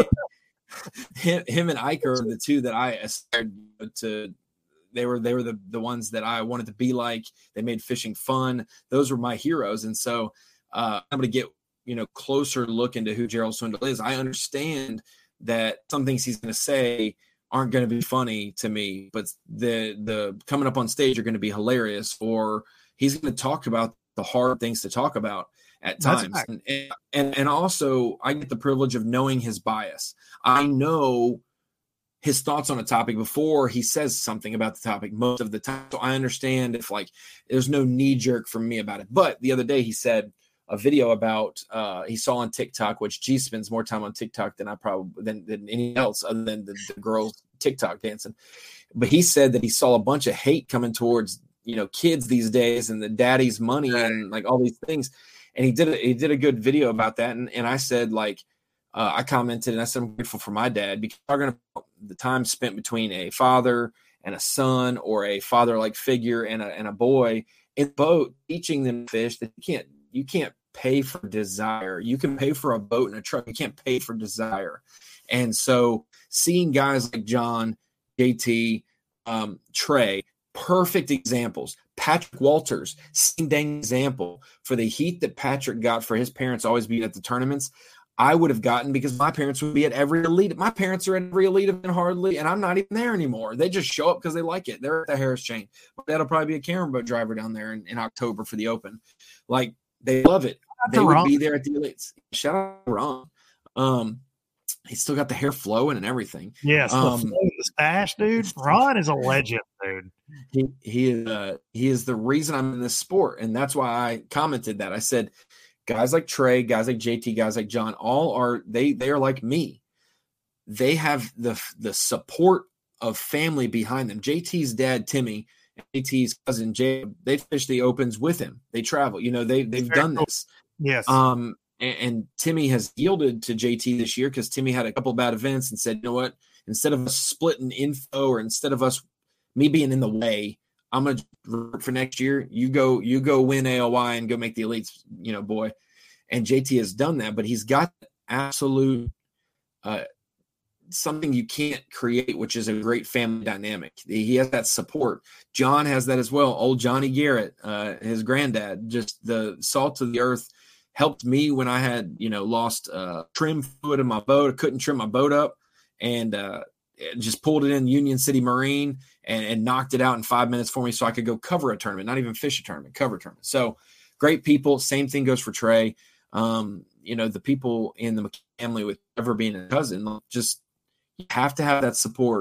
him, him and Ike are the two that I aspired to. They were they were the the ones that I wanted to be like. They made fishing fun. Those were my heroes. And so uh, I'm going to get, you know, closer look into who Gerald Swindle is. I understand that some things he's going to say aren't going to be funny to me, but the the coming up on stage are going to be hilarious, or he's going to talk about the hard things to talk about at times. And, and and also I get the privilege of knowing his bias. I know his thoughts on a topic before he says something about the topic most of the time. So I understand if like there's no knee jerk from me about it. But the other day he said a video about uh, he saw on TikTok, which G spends more time on TikTok than I probably than, than any else other than the, the girls TikTok dancing. But he said that he saw a bunch of hate coming towards, you know, kids these days and the daddy's money and like all these things. And he did a, he did a good video about that. And, and I said, like, uh, I commented and I said, I'm grateful for my dad because talking about the time spent between a father and a son or a father-like figure and a, and a boy in the boat, teaching them to fish that you can't, you can't pay for desire. You can pay for a boat and a truck. You can't pay for desire. And so seeing guys like John, J T, um, Trey, perfect examples. Patrick Walters, same dang example for the heat that Patrick got for his parents always being at the tournaments. I would have gotten because my parents would be at every elite. My parents are at every elite event hardly, and I'm not even there anymore. They just show up because they like it. They're at the Harris Chain. That'll probably be a camera boat driver down there in, in October for the Open. Like, they love it. They would wrong. be there at the elites. Shout out to Ron. Um, he's still got the hair flowing and everything. Yes, um, the, flow, the stash, dude. Ron is a legend, dude. He he is uh, he is the reason I'm in this sport, and that's why I commented that. I said, guys like Trey, guys like J T, guys like John, all are they they are like me. They have the the support of family behind them. J T's dad, Timmy, and J T's cousin Jacob, they fish the Opens with him. They travel. You know, they they've Very done cool. this. Yes. Um, and, and Timmy has yielded to J T this year because Timmy had a couple bad events and said, you know what? Instead of us splitting info or instead of us me being in the way, I'm gonna for next year. You go, you go win A O Y and go make the elites, you know, boy. And J T has done that, but he's got absolute uh, something you can't create, which is a great family dynamic. He has that support. John has that as well. Old Johnny Garrett, uh, his granddad, just the salt of the earth. Helped me when I had, you know, lost uh, trim fluid in my boat. I couldn't trim my boat up and uh, just pulled it in Union City Marine and, and knocked it out in five minutes for me so I could go cover a tournament, not even fish a tournament, cover a tournament. So great people. Same thing goes for Trey. Um, you know, the people in the family with ever being a cousin, just you have to have that support.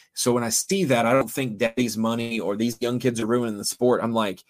So when I see that, I don't think daddy's money or these young kids are ruining the sport. I'm like,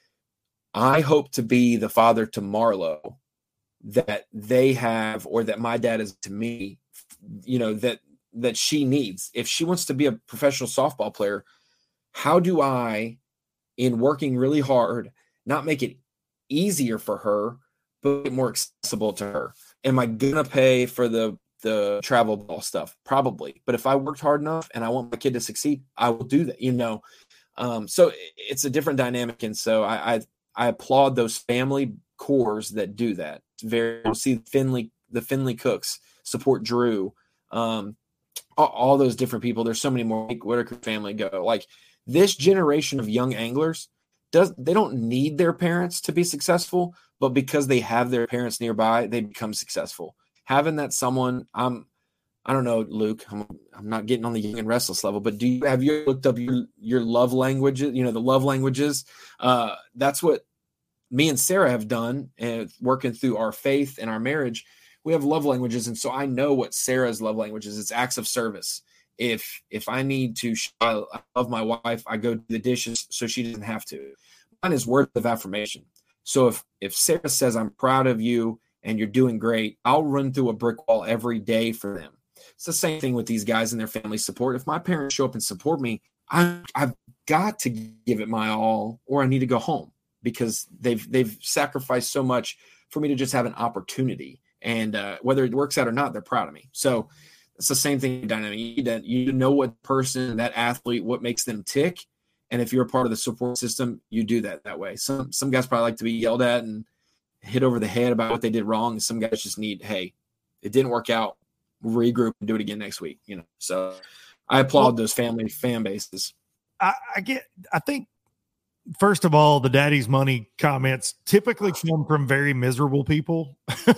I hope to be the father to Marlo that they have, or that my dad is to me, you know, that, that she needs. If she wants to be a professional softball player, how do I, in working really hard, not make it easier for her, but more accessible to her? Am I going to pay for the, the travel ball stuff? Probably. But if I worked hard enough and I want my kid to succeed, I will do that, you know? Um, so it's a different dynamic. And so I, I, I applaud those family cores that do that. It's very, you'll see Finley, the Finley Cooks support Drew, um, all, all those different people. There's so many more. Whitaker family go. Like, this generation of young anglers, does they don't need their parents to be successful, but because they have their parents nearby, they become successful. Having that someone, I'm, I don't know, Luke, I'm, I'm not getting on the Young and Restless level, but do you, have you looked up your, your love languages, you know, the love languages? Uh, that's what me and Sarah have done, and working through our faith and our marriage, we have love languages. And so I know what Sarah's love language is. It's acts of service. If, if I need to, I love my wife, I go do the dishes so she doesn't have to. Mine is words of affirmation. So if, if Sarah says, I'm proud of you and you're doing great, I'll run through a brick wall every day for them. It's the same thing with these guys and their family support. If my parents show up and support me, I, I've got to give it my all, or I need to go home, because they've, they've sacrificed so much for me to just have an opportunity. And uh, whether it works out or not, they're proud of me. So it's the same thing dynamic. You need to, you know what person, that athlete, what makes them tick. And if you're a part of the support system, you do that that way. Some some guys probably like to be yelled at and hit over the head about what they did wrong. And some guys just need, hey, it didn't work out, regroup and do it again next week. You know, so I applaud well, those family fan bases. I, I get, I think, first of all, the daddy's money comments typically come from very miserable people. I,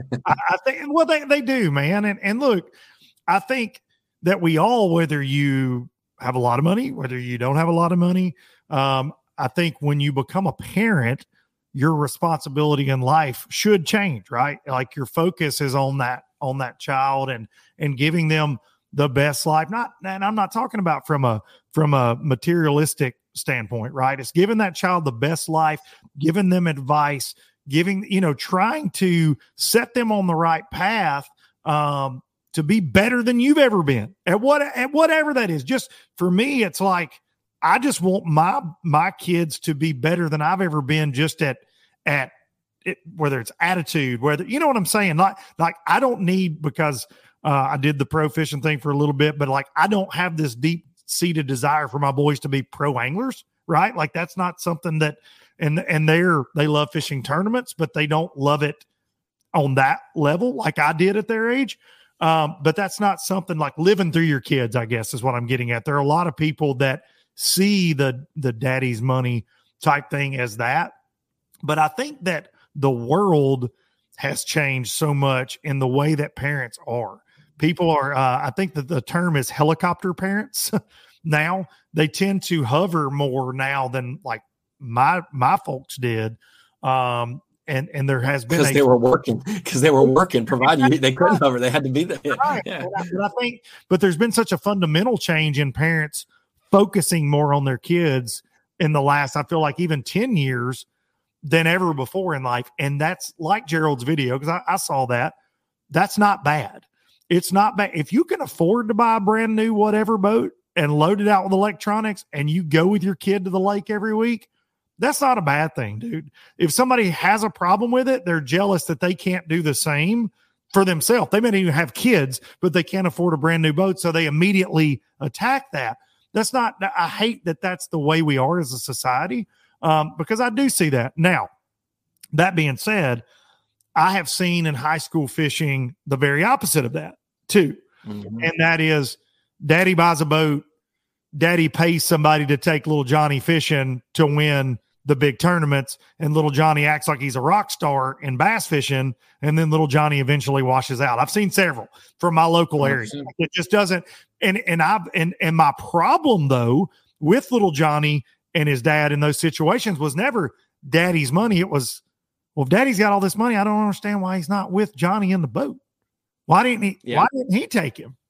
I think, well, they, they do, man. And, and look, I think that we all, whether you have a lot of money, whether you don't have a lot of money, um, I think when you become a parent, your responsibility in life should change, right? Like, your focus is on that, on that child and, and giving them the best life. Not, and I'm not talking about from a, from a materialistic standpoint, right? It's giving that child the best life, giving them advice, giving, you know, trying to set them on the right path, um, to be better than you've ever been at what, at whatever that is. Just for me, it's like, I just want my, my kids to be better than I've ever been, just at, at it, whether it's attitude, whether, you know what I'm saying? Like, like I don't need, because uh, I did the pro fishing thing for a little bit, but like, I don't have this deep seated desire for my boys to be pro anglers, right? Like, that's not something that, and, and they're, they love fishing tournaments, but they don't love it on that level like I did at their age. Um, but that's not something like living through your kids, I guess, is what I'm getting at. There are a lot of people that see the, the daddy's money type thing as that. But I think that the world has changed so much in the way that parents are. People are, uh, I think that the term is helicopter parents now. They tend to hover more now than like my, my folks did. Um, And and there has been, because they were working, because they were working, providing you, they couldn't cover, they had to be there. Right. Yeah. But I, but I think, but there's been such a fundamental change in parents focusing more on their kids in the last, I feel like even ten years than ever before in life. And that's like Gerald's video, because I, I saw that. That's not bad. It's not bad. If you can afford to buy a brand new whatever boat and load it out with electronics and you go with your kid to the lake every week, that's not a bad thing, dude. If somebody has a problem with it, they're jealous that they can't do the same for themselves. They may not even have kids, but they can't afford a brand new boat, so they immediately attack that. That's not, I hate that that's the way we are as a society, um, because I do see that. Now, that being said, I have seen in high school fishing the very opposite of that too. Mm-hmm. And that is, daddy buys a boat, daddy pays somebody to take little Johnny fishing to win the big tournaments, and little Johnny acts like he's a rock star in bass fishing, and then little Johnny eventually washes out. I've seen several from my local area. It just doesn't, and and I've and and my problem though with little Johnny and his dad in those situations was never daddy's money. It was, well, if daddy's got all this money, I don't understand why he's not with Johnny in the boat. Why didn't he? Yeah. Why didn't he take him?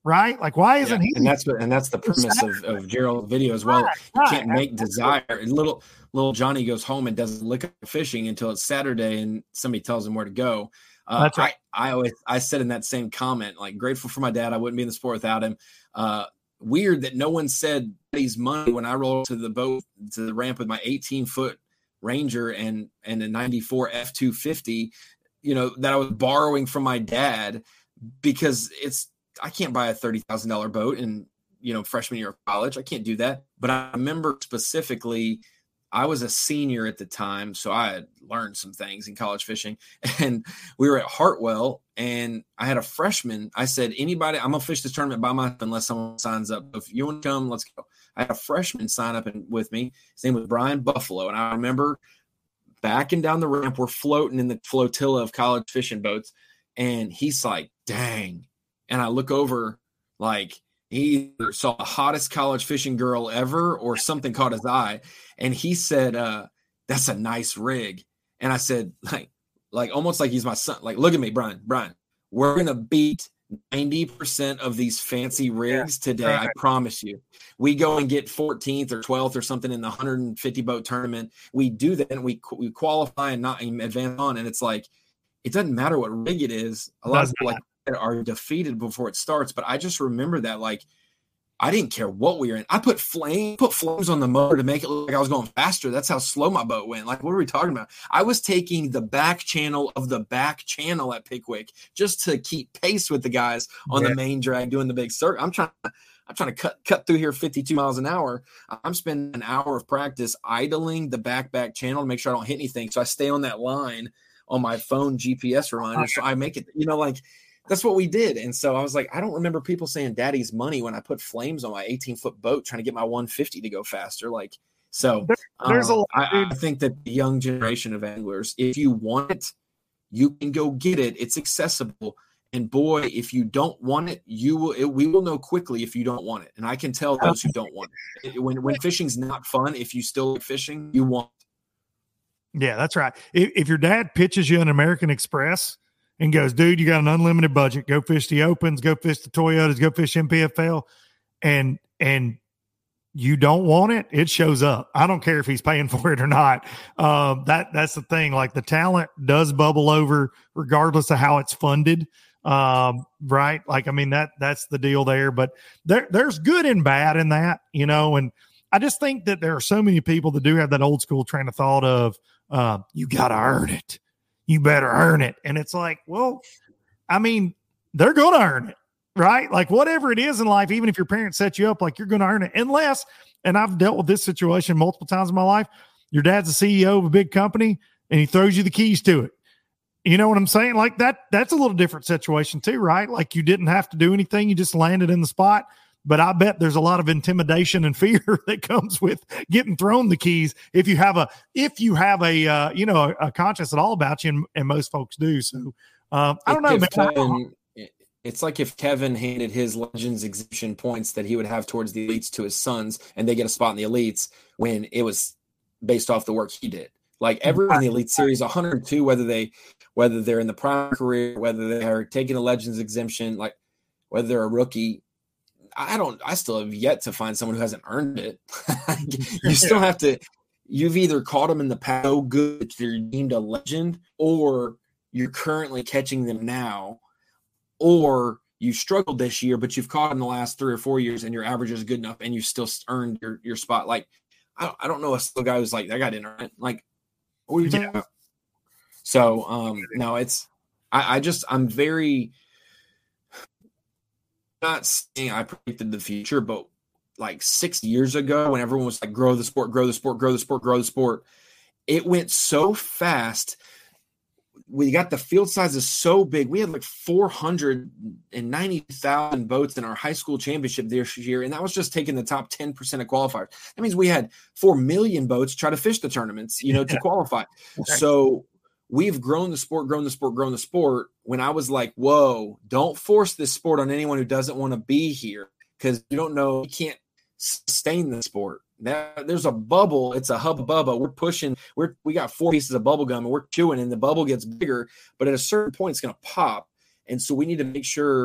right? Like, why isn't yeah. he? And that's what, and that's the premise of, of Gerald's video as well. Right, you right. can't make desire. Little little Johnny goes home and doesn't look at fishing until it's Saturday and somebody tells him where to go. Uh, That's right. I, I always I said in that same comment, like, grateful for my dad. I wouldn't be in the sport without him. Uh, weird that no one said Daddy's money when I rolled to the boat to the ramp with my eighteen foot Ranger and and a ninety-four F two fifty. You know, that I was borrowing from my dad, because it's I can't buy a thirty thousand dollars boat in, you know, freshman year of college. I can't do that. But I remember specifically, I was a senior at the time, so I had learned some things in college fishing, and we were at Hartwell, and I had a freshman. I said, anybody, I'm going to fish this tournament by myself unless someone signs up. If you want to come, let's go. I had a freshman sign up and, with me. His name was Brian Buffalo, and I remember backing down the ramp. We're floating in the flotilla of college fishing boats, and he's like, dang. And I look over, like, he either saw the hottest college fishing girl ever or something caught his eye. And he said, uh, that's a nice rig. And I said, like, like almost like he's my son. Like, look at me, Brian, Brian, we're going to beat ninety percent of these fancy rigs yeah, today. Right. I promise you. We go and get fourteenth or twelfth or something in the one hundred fifty boat tournament. We do that and we, we qualify and not advance on. And it's like, it doesn't matter what rig it is. A lot of people like are defeated before it starts. But I just remember that, like, I didn't care what we were in. I put flame, put flames on the motor to make it look like I was going faster. That's how slow my boat went. Like, what are we talking about? I was taking the back channel of the back channel at Pickwick just to keep pace with the guys on yeah. the main drag doing the big circle. I'm trying to, I'm trying to cut cut through here fifty-two miles an hour. I'm spending an hour of practice idling the back back channel to make sure I don't hit anything. So I stay on that line on my phone G P S reminder. So I make it, you know, like, that's what we did. And so I was like, I don't remember people saying daddy's money when I put flames on my eighteen foot boat trying to get my one fifty to go faster. Like, so there's um, a I, I think that the young generation of anglers, if you want it, you can go get it. It's accessible. And boy, if you don't want it, you will, it, we will know quickly if you don't want it. And I can tell those who don't want it. it when, when fishing's not fun, if you still like fishing, you want it. Yeah, that's right. If, if your dad pitches you an American Express and goes, dude, you got an unlimited budget. Go fish the Opens, go fish the Toyotas, go fish M P F L. And, and you don't want it, it shows up. I don't care if he's paying for it or not. Um, that that's the thing. Like, the talent does bubble over regardless of how it's funded. Um, right. Like, I mean, that, that's the deal there, but there, there's good and bad in that, you know, and I just think that there are so many people that do have that old school train of thought of, uh, you got to earn it. You better earn it. And it's like, well, I mean, they're going to earn it, right? Like, whatever it is in life, even if your parents set you up, like, you're going to earn it. Unless, and I've dealt with this situation multiple times in my life, your dad's a C E O of a big company and he throws you the keys to it. You know what I'm saying? Like, that, that's a little different situation too, right? Like, you didn't have to do anything. You just landed in the spot. But I bet there's a lot of intimidation and fear that comes with getting thrown the keys if you have a if you have a uh, you know a, a conscience at all about you, and, and most folks do. So um, I don't know. Man. Kevin, it's like if Kevin handed his Legends exemption points that he would have towards the elites to his sons, and they get a spot in the elites when it was based off the work he did. Like, everyone in the Elite Series, one hundred two, whether they whether they're in the prime career, whether they are taking a Legends exemption, like whether they're a rookie. I don't, I still have yet to find someone who hasn't earned it. You still have to, you've either caught them in the past so good that you're deemed a legend, or you're currently catching them now, or you struggled this year, but you've caught in the last three or four years and your average is good enough and you still earned your, your spot. Like, I don't, I don't know a still guy who's like, that guy didn't earn it. Like, what are you talking about? So, um, no, it's, I, I just, I'm very, not saying I predicted the future, but like six years ago when everyone was like, grow the sport, grow the sport, grow the sport, grow the sport, it went so fast. We got the field sizes so big. We had like four hundred ninety thousand boats in our high school championship this year. And that was just taking the top ten percent of qualifiers. That means we had four million boats try to fish the tournaments, you know, to qualify. So we've grown the sport, grown the sport, grown the sport. When I was like, whoa, don't force this sport on anyone who doesn't want to be here, because you don't know, you can't sustain the sport. That, there's a bubble. It's a hubba bubba. We're pushing. We're we got four pieces of bubble gum and we're chewing, and the bubble gets bigger. But at a certain point, it's going to pop. And so we need to make sure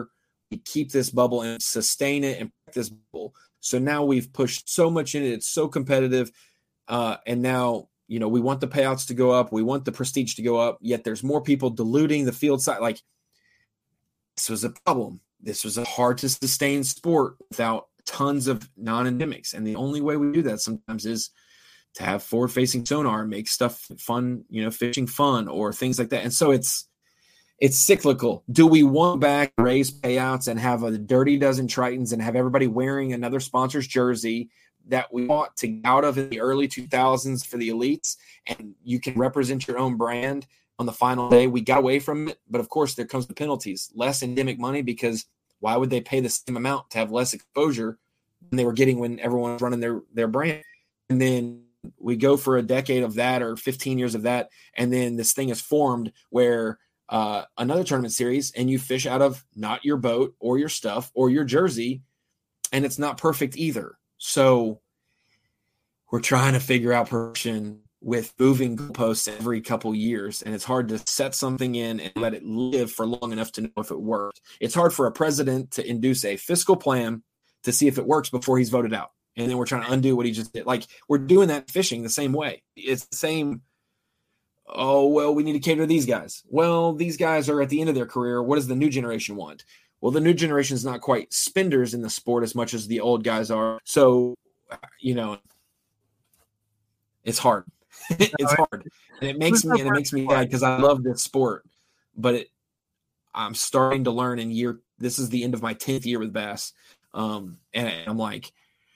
we keep this bubble and sustain it and this bubble. So now we've pushed so much in it. It's so competitive. Uh, and now, you know, we want the payouts to go up. We want the prestige to go up, yet there's more people diluting the field side. Like, this was a problem. This was a hard to sustain sport without tons of non-endemics. And the only way we do that sometimes is to have forward-facing sonar and make stuff fun, you know, fishing fun or things like that. And so it's, it's cyclical. Do we want back raise payouts and have a dirty dozen Tritons and have everybody wearing another sponsor's jersey that we want to get out of in the early two thousands for the elites, and you can represent your own brand on the final day? We got away from it, but of course there comes the penalties, less endemic money, because why would they pay the same amount to have less exposure than they were getting when everyone was running their, their brand? And then we go for a decade of that or fifteen years of that, and then this thing is formed where uh, another tournament series, and you fish out of not your boat or your stuff or your jersey, and it's not perfect either. So we're trying to figure out perfection with moving goalposts every couple years, and it's hard to set something in and let it live for long enough to know if it worked. It's hard for a president to induce a fiscal plan to see if it works before he's voted out. And then we're trying to undo what he just did. Like, we're doing that fishing the same way. It's the same. Oh, well, we need to cater to these guys. Well, these guys are at the end of their career. What does the new generation want? Well, the new generation is not quite spenders in the sport as much as the old guys are. So, you know, it's hard. It's hard. And it makes me, and it makes me mad because I love this sport, but it, I'm starting to learn in year. This is the end of my tenth year with bass. Um, and I'm like,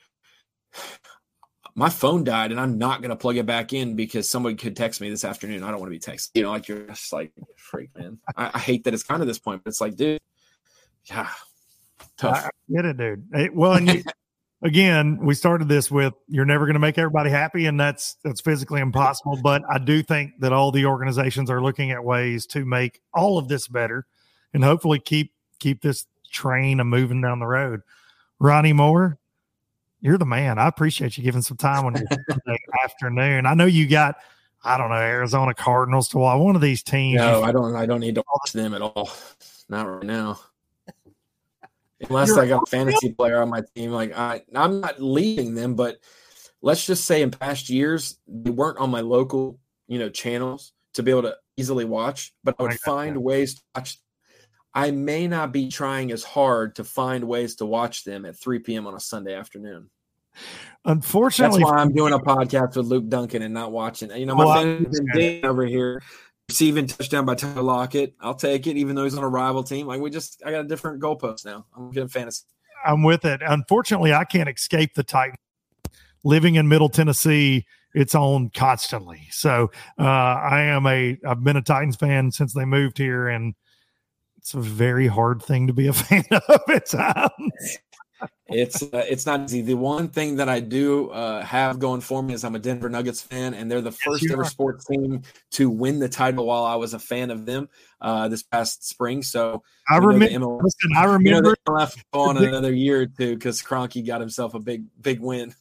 my phone died and I'm not going to plug it back in because somebody could text me this afternoon. I don't want to be texted. You know, like, you're just like, freak, man. I, I hate that it's kind of this point, but it's like, dude, yeah, tough. I get it, dude. It, well, and you, again, we started this with, you're never going to make everybody happy, and that's that's physically impossible. But I do think that all the organizations are looking at ways to make all of this better, and hopefully keep keep this train a moving down the road. Ronnie Moore, you're the man. I appreciate you giving some time on your Sunday afternoon. I know you got, I don't know, Arizona Cardinals to watch. One of these teams. No, I don't. I don't need to watch them at all. Not right now. Unless you're, I got a fantasy player on my team, like I, I'm not leaving them. But let's just say in past years they weren't on my local, you know, channels to be able to easily watch. But I would I find that. ways to watch. I may not be trying as hard to find ways to watch them at three p.m. on a Sunday afternoon. Unfortunately, that's why I'm doing a podcast with Luke Duncan and not watching. You know, my well, friend's been dating over here, receiving touchdown by Tyler Lockett. I'll take it, even though he's on a rival team. Like, we just, I got a different goalpost now. I'm getting fantasy. I'm with it. Unfortunately, I can't escape the Titans. Living in Middle Tennessee, it's on constantly. So uh, I am a, I've been a Titans fan since they moved here, and it's a very hard thing to be a fan of at times. It's uh, it's not easy. The one thing that I do uh, have going for me is I'm a Denver Nuggets fan, and they're the first yes, ever are. sports team to win the title while I was a fan of them uh, this past spring. So I remember. Listen, I remember. You know, left on another year or two because Kroenke got himself a big big win.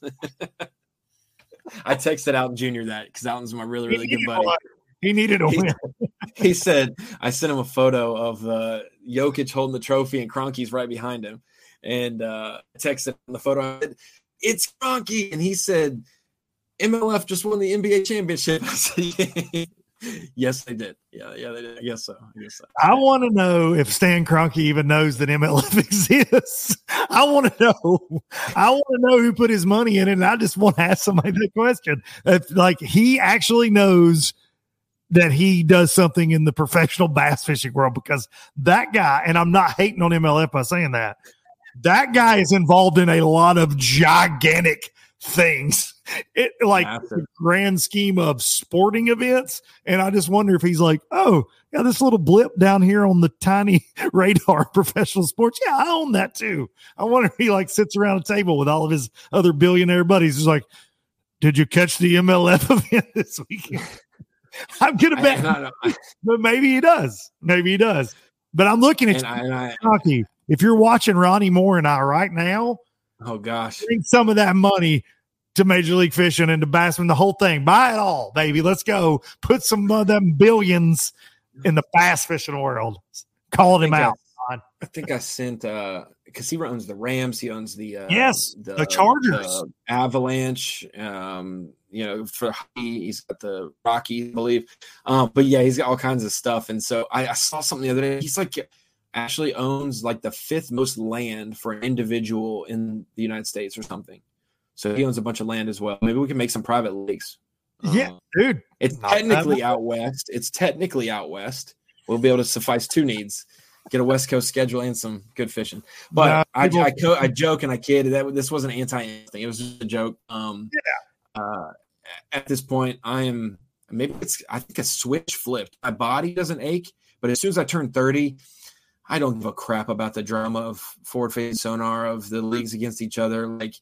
I texted Alton Junior that because Alton's my really really good buddy. He needed a he, win. He said, I sent him a photo of uh, Jokic holding the trophy and Kroenke's right behind him. And uh, I texted him the photo. I said, it's Kroenke. And he said, M L F just won the N B A championship. I said, yes, they did. Yeah, yeah, they did. I guess so. I guess so. I want to know if Stan Kroenke even knows that M L F exists. I want to know. I want to know who put his money in it. And I just want to ask somebody that question. If, like, he actually knows that he does something in the professional bass fishing world, because that guy, and I'm not hating on M L F by saying that, that guy is involved in a lot of gigantic things, it like the grand scheme of sporting events. And I just wonder if he's like, oh, yeah, this little blip down here on the tiny radar of professional sports. Yeah, I own that too. I wonder if he like sits around a table with all of his other billionaire buddies. He's like, did you catch the M L F event this weekend? I'm going to bet, I, I, but maybe he does. Maybe he does. But I'm looking at you, if you're watching Ronnie Moore and I right now, oh gosh, bring some of that money to Major League Fishing and to Bassman, the whole thing. Buy it all, baby. Let's go. Put some of them billions in the bass fishing world. Calling him out. I, I think I sent uh because he owns the Rams, he owns the uh, yes, the, the Chargers, the Avalanche. Um, you know, for hockey, he's got the Rockies, I believe. Um, but yeah, he's got all kinds of stuff. And so I, I saw something the other day. He's like actually owns like the fifth most land for an individual in the United States or something. So he owns a bunch of land as well. Maybe we can make some private leagues. Yeah, um, dude. It's technically out west. It's technically out west. We'll be able to suffice two needs. Get a West Coast schedule and some good fishing. But no, I, people, I, co- I joke and I kid that this wasn't anti anything. It was just a joke. Um, yeah. Uh, at this point, I am maybe it's I think a switch flipped. My body doesn't ache, but as soon as I turn thirty, I don't give a crap about the drama of forward facing sonar of the leagues against each other. Like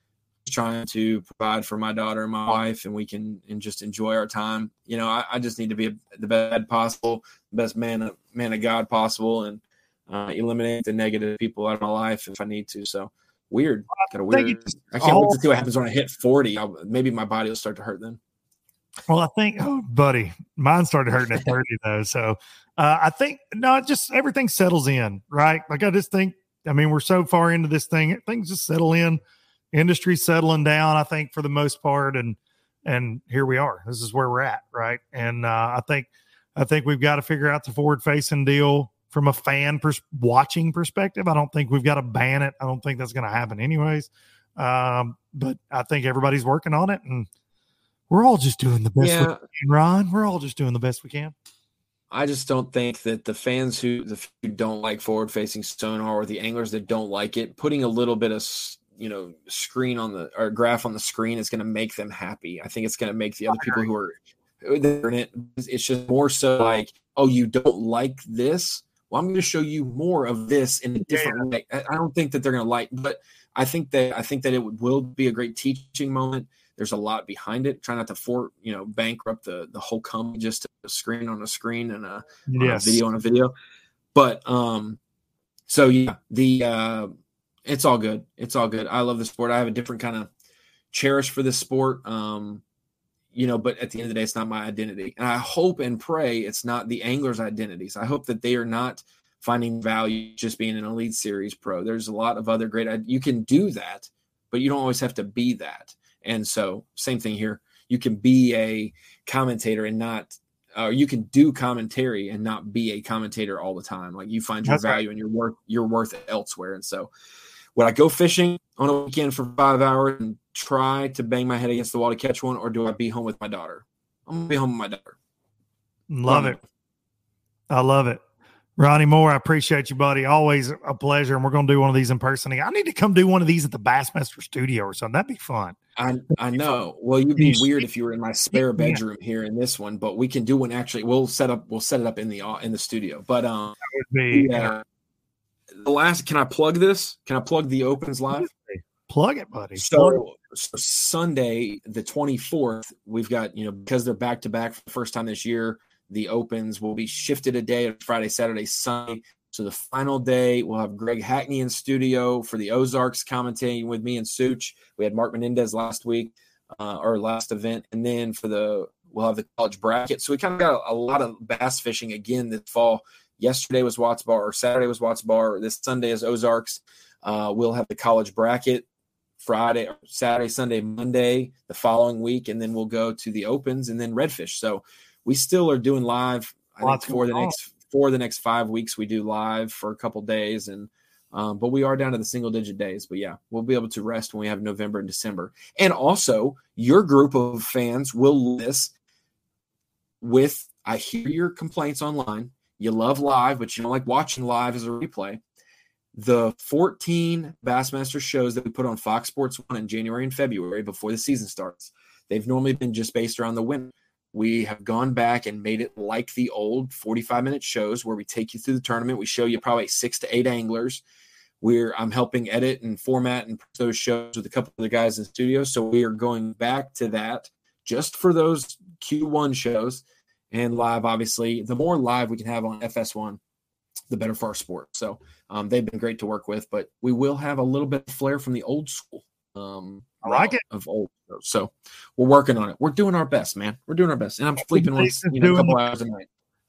trying to provide for my daughter and my wife, and we can and just enjoy our time. You know, I, I just need to be the best dad possible, the best man of man of God possible, and uh, eliminate the negative people out of my life if I need to. So weird, kind of weird. I can't wait to see what happens when I hit forty. I'll, maybe my body will start to hurt then. Well, I think, oh, buddy, mine started hurting at thirty though. So uh, I think no, it just everything settles in, right? Like I just think, I mean, we're so far into this thing, things just settle in. Industry settling down, I think, for the most part, and and here we are. This is where we're at, right? And uh, I think I think we've got to figure out the forward-facing deal from a fan pers- watching perspective. I don't think we've got to ban it. I don't think that's going to happen, anyways. Um, but I think everybody's working on it, and we're all just doing the best yeah. we can, Ron. We're all just doing the best we can. I just don't think that the fans who the who don't like forward-facing sonar or the anglers that don't like it, putting a little bit of you know, screen on the or graph on the screen is going to make them happy. I think it's going to make the other people who are in it. It's just more so like, oh, you don't like this? Well, I'm going to show you more of this in a different yeah. way. I don't think that they're going to like, but I think that I think that it will be a great teaching moment. There's a lot behind it. Try not to for you know bankrupt the the whole company just a screen on a screen and a, yes. on a video on a video. But um, so yeah, the uh. It's all good. It's all good. I love the sport. I have a different kind of cherish for this sport. Um, you know, but at the end of the day, it's not my identity. And I hope and pray it's not the anglers' identities. I hope that they are not finding value just being an Elite Series pro. There's a lot of other great, you can do that, but you don't always have to be that. And so same thing here. You can be a commentator and not, or uh, you can do commentary and not be a commentator all the time. Like you find your That's value right. and your worth, your worth elsewhere. And so, would I go fishing on a weekend for five hours and try to bang my head against the wall to catch one, or do I be home with my daughter? I'm going to be home with my daughter. Love it. I love it. Ronnie Moore, I appreciate you, buddy. Always a pleasure. And we're going to do one of these in person. I need to come do one of these at the Bassmaster studio or something. That'd be fun. I I know. Well, you'd be weird if you were in my spare bedroom yeah. here in this one, but we can do one. Actually, we'll set up, we'll set it up in the, in the studio, but, um, that would be, yeah. The last, can I plug this? Can I plug the Opens live? Plug it, buddy. So, so Sunday, the twenty-fourth, we've got, you know, because they're back to back for the first time this year, the Opens will be shifted a day, Friday, Saturday, Sunday. So the final day, we'll have Greg Hackney in studio for the Ozarks commentating with me and Such. We had Mark Menendez last week, uh, or last event. And then for the, we'll have the college bracket. So we kind of got a, a lot of bass fishing again this fall. Yesterday was Watts Bar, or Saturday was Watts Bar. This Sunday is Ozarks. Uh, we'll have the college bracket Friday, Saturday, Sunday, Monday, the following week, and then we'll go to the Opens and then Redfish. So we still are doing live. I think for the next for the next five weeks, we do live for a couple days, and um, but we are down to the single digit days. But yeah, we'll be able to rest when we have November and December. And also, your group of fans will list with. I hear your complaints online. You love live, but you don't like watching live as a replay. The fourteen Bassmaster shows that we put on Fox Sports one in January and February before the season starts, they've normally been just based around the winter. We have gone back and made it like the old forty-five minute shows where we take you through the tournament. We show you probably six to eight anglers. We're I'm helping edit and format and put those shows with a couple of the guys in the studio. So we are going back to that just for those Q one shows. And live, obviously, the more live we can have on F S one, the better for our sport. So um, they've been great to work with, but we will have a little bit of flair from the old school. Um, I like it. Of old. So we're working on it. We're doing our best, man. We're doing our best. And I'm sleeping once, you know, a couple hours a night.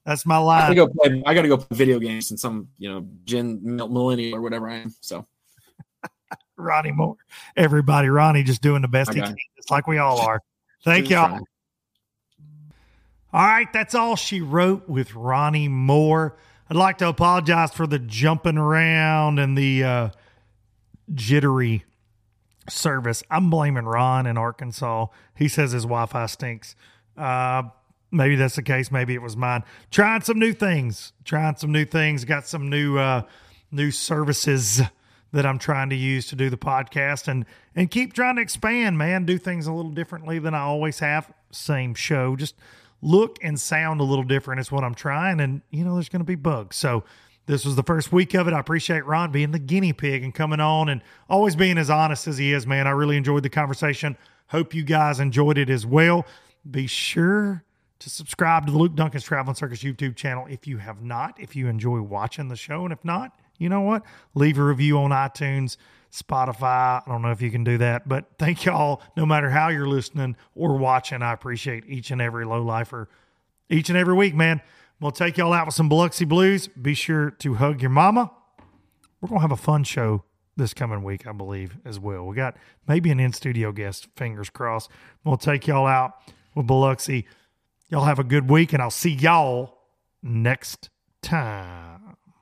That's my I line. gotta go play. I gotta go play video games and some, you know, Gen millennial or whatever I am. So, Ronnie Moore, everybody, Ronnie just doing the best he can. It's like we all are. Thank Just y'all. trying. All right, that's all she wrote with Ronnie Moore. I'd like to apologize for the jumping around and the uh, jittery service. I'm blaming Ron in Arkansas. He says his Wi-Fi stinks. Uh, maybe that's the case. Maybe it was mine. Trying some new things. Trying some new things. Got some new uh, new services that I'm trying to use to do the podcast and and keep trying to expand, man. Do things a little differently than I always have. Same show. Just look and sound a little different is what I'm trying. And, you know, there's going to be bugs. So this was the first week of it. I appreciate Ron being the guinea pig and coming on and always being as honest as he is, man. I really enjoyed the conversation. Hope you guys enjoyed it as well. Be sure to subscribe to the Luke Duncan's Traveling Circus YouTube channel if you have not, if you enjoy watching the show. And if not, you know what? Leave a review on iTunes, Spotify. I don't know if you can do that, but thank y'all. No matter how you're listening or watching, I appreciate each and every low-lifer each and every week, man. We'll take y'all out with some Biloxi Blues. Be sure to hug your mama. We're going to have a fun show this coming week, I believe, as well. We got maybe an in-studio guest, fingers crossed. We'll take y'all out with Biloxi. Y'all have a good week, and I'll see y'all next time.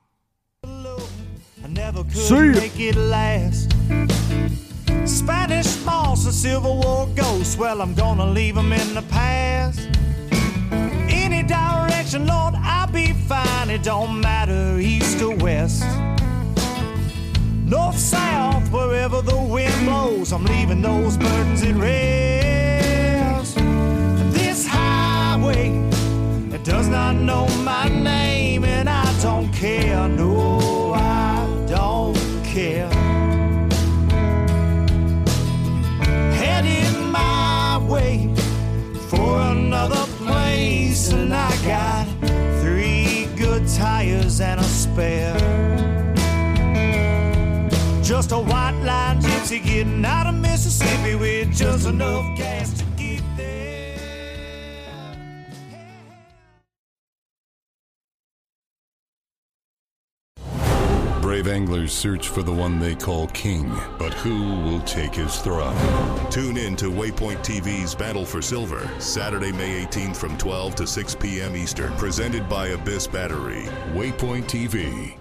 I never could See ya. make it last. Spanish moss and Civil War ghosts, well, I'm gonna leave them in the past. Any direction, Lord, I'll be fine. It don't matter east or west. North, south, wherever the wind blows, I'm leaving those burdens at rest. This highway, it does not know my name, and I don't care, no, I don't care. Heading my way for another place, and I got three good tires and a spare. Just a white line gypsy getting out of Mississippi with just enough gas to get there. Brave anglers search for the one they call king, but who will take his throne? Tune in to Waypoint T V's Battle for Silver, Saturday, May eighteenth from twelve to six p.m. Eastern. Presented by Abyss Battery. Waypoint T V.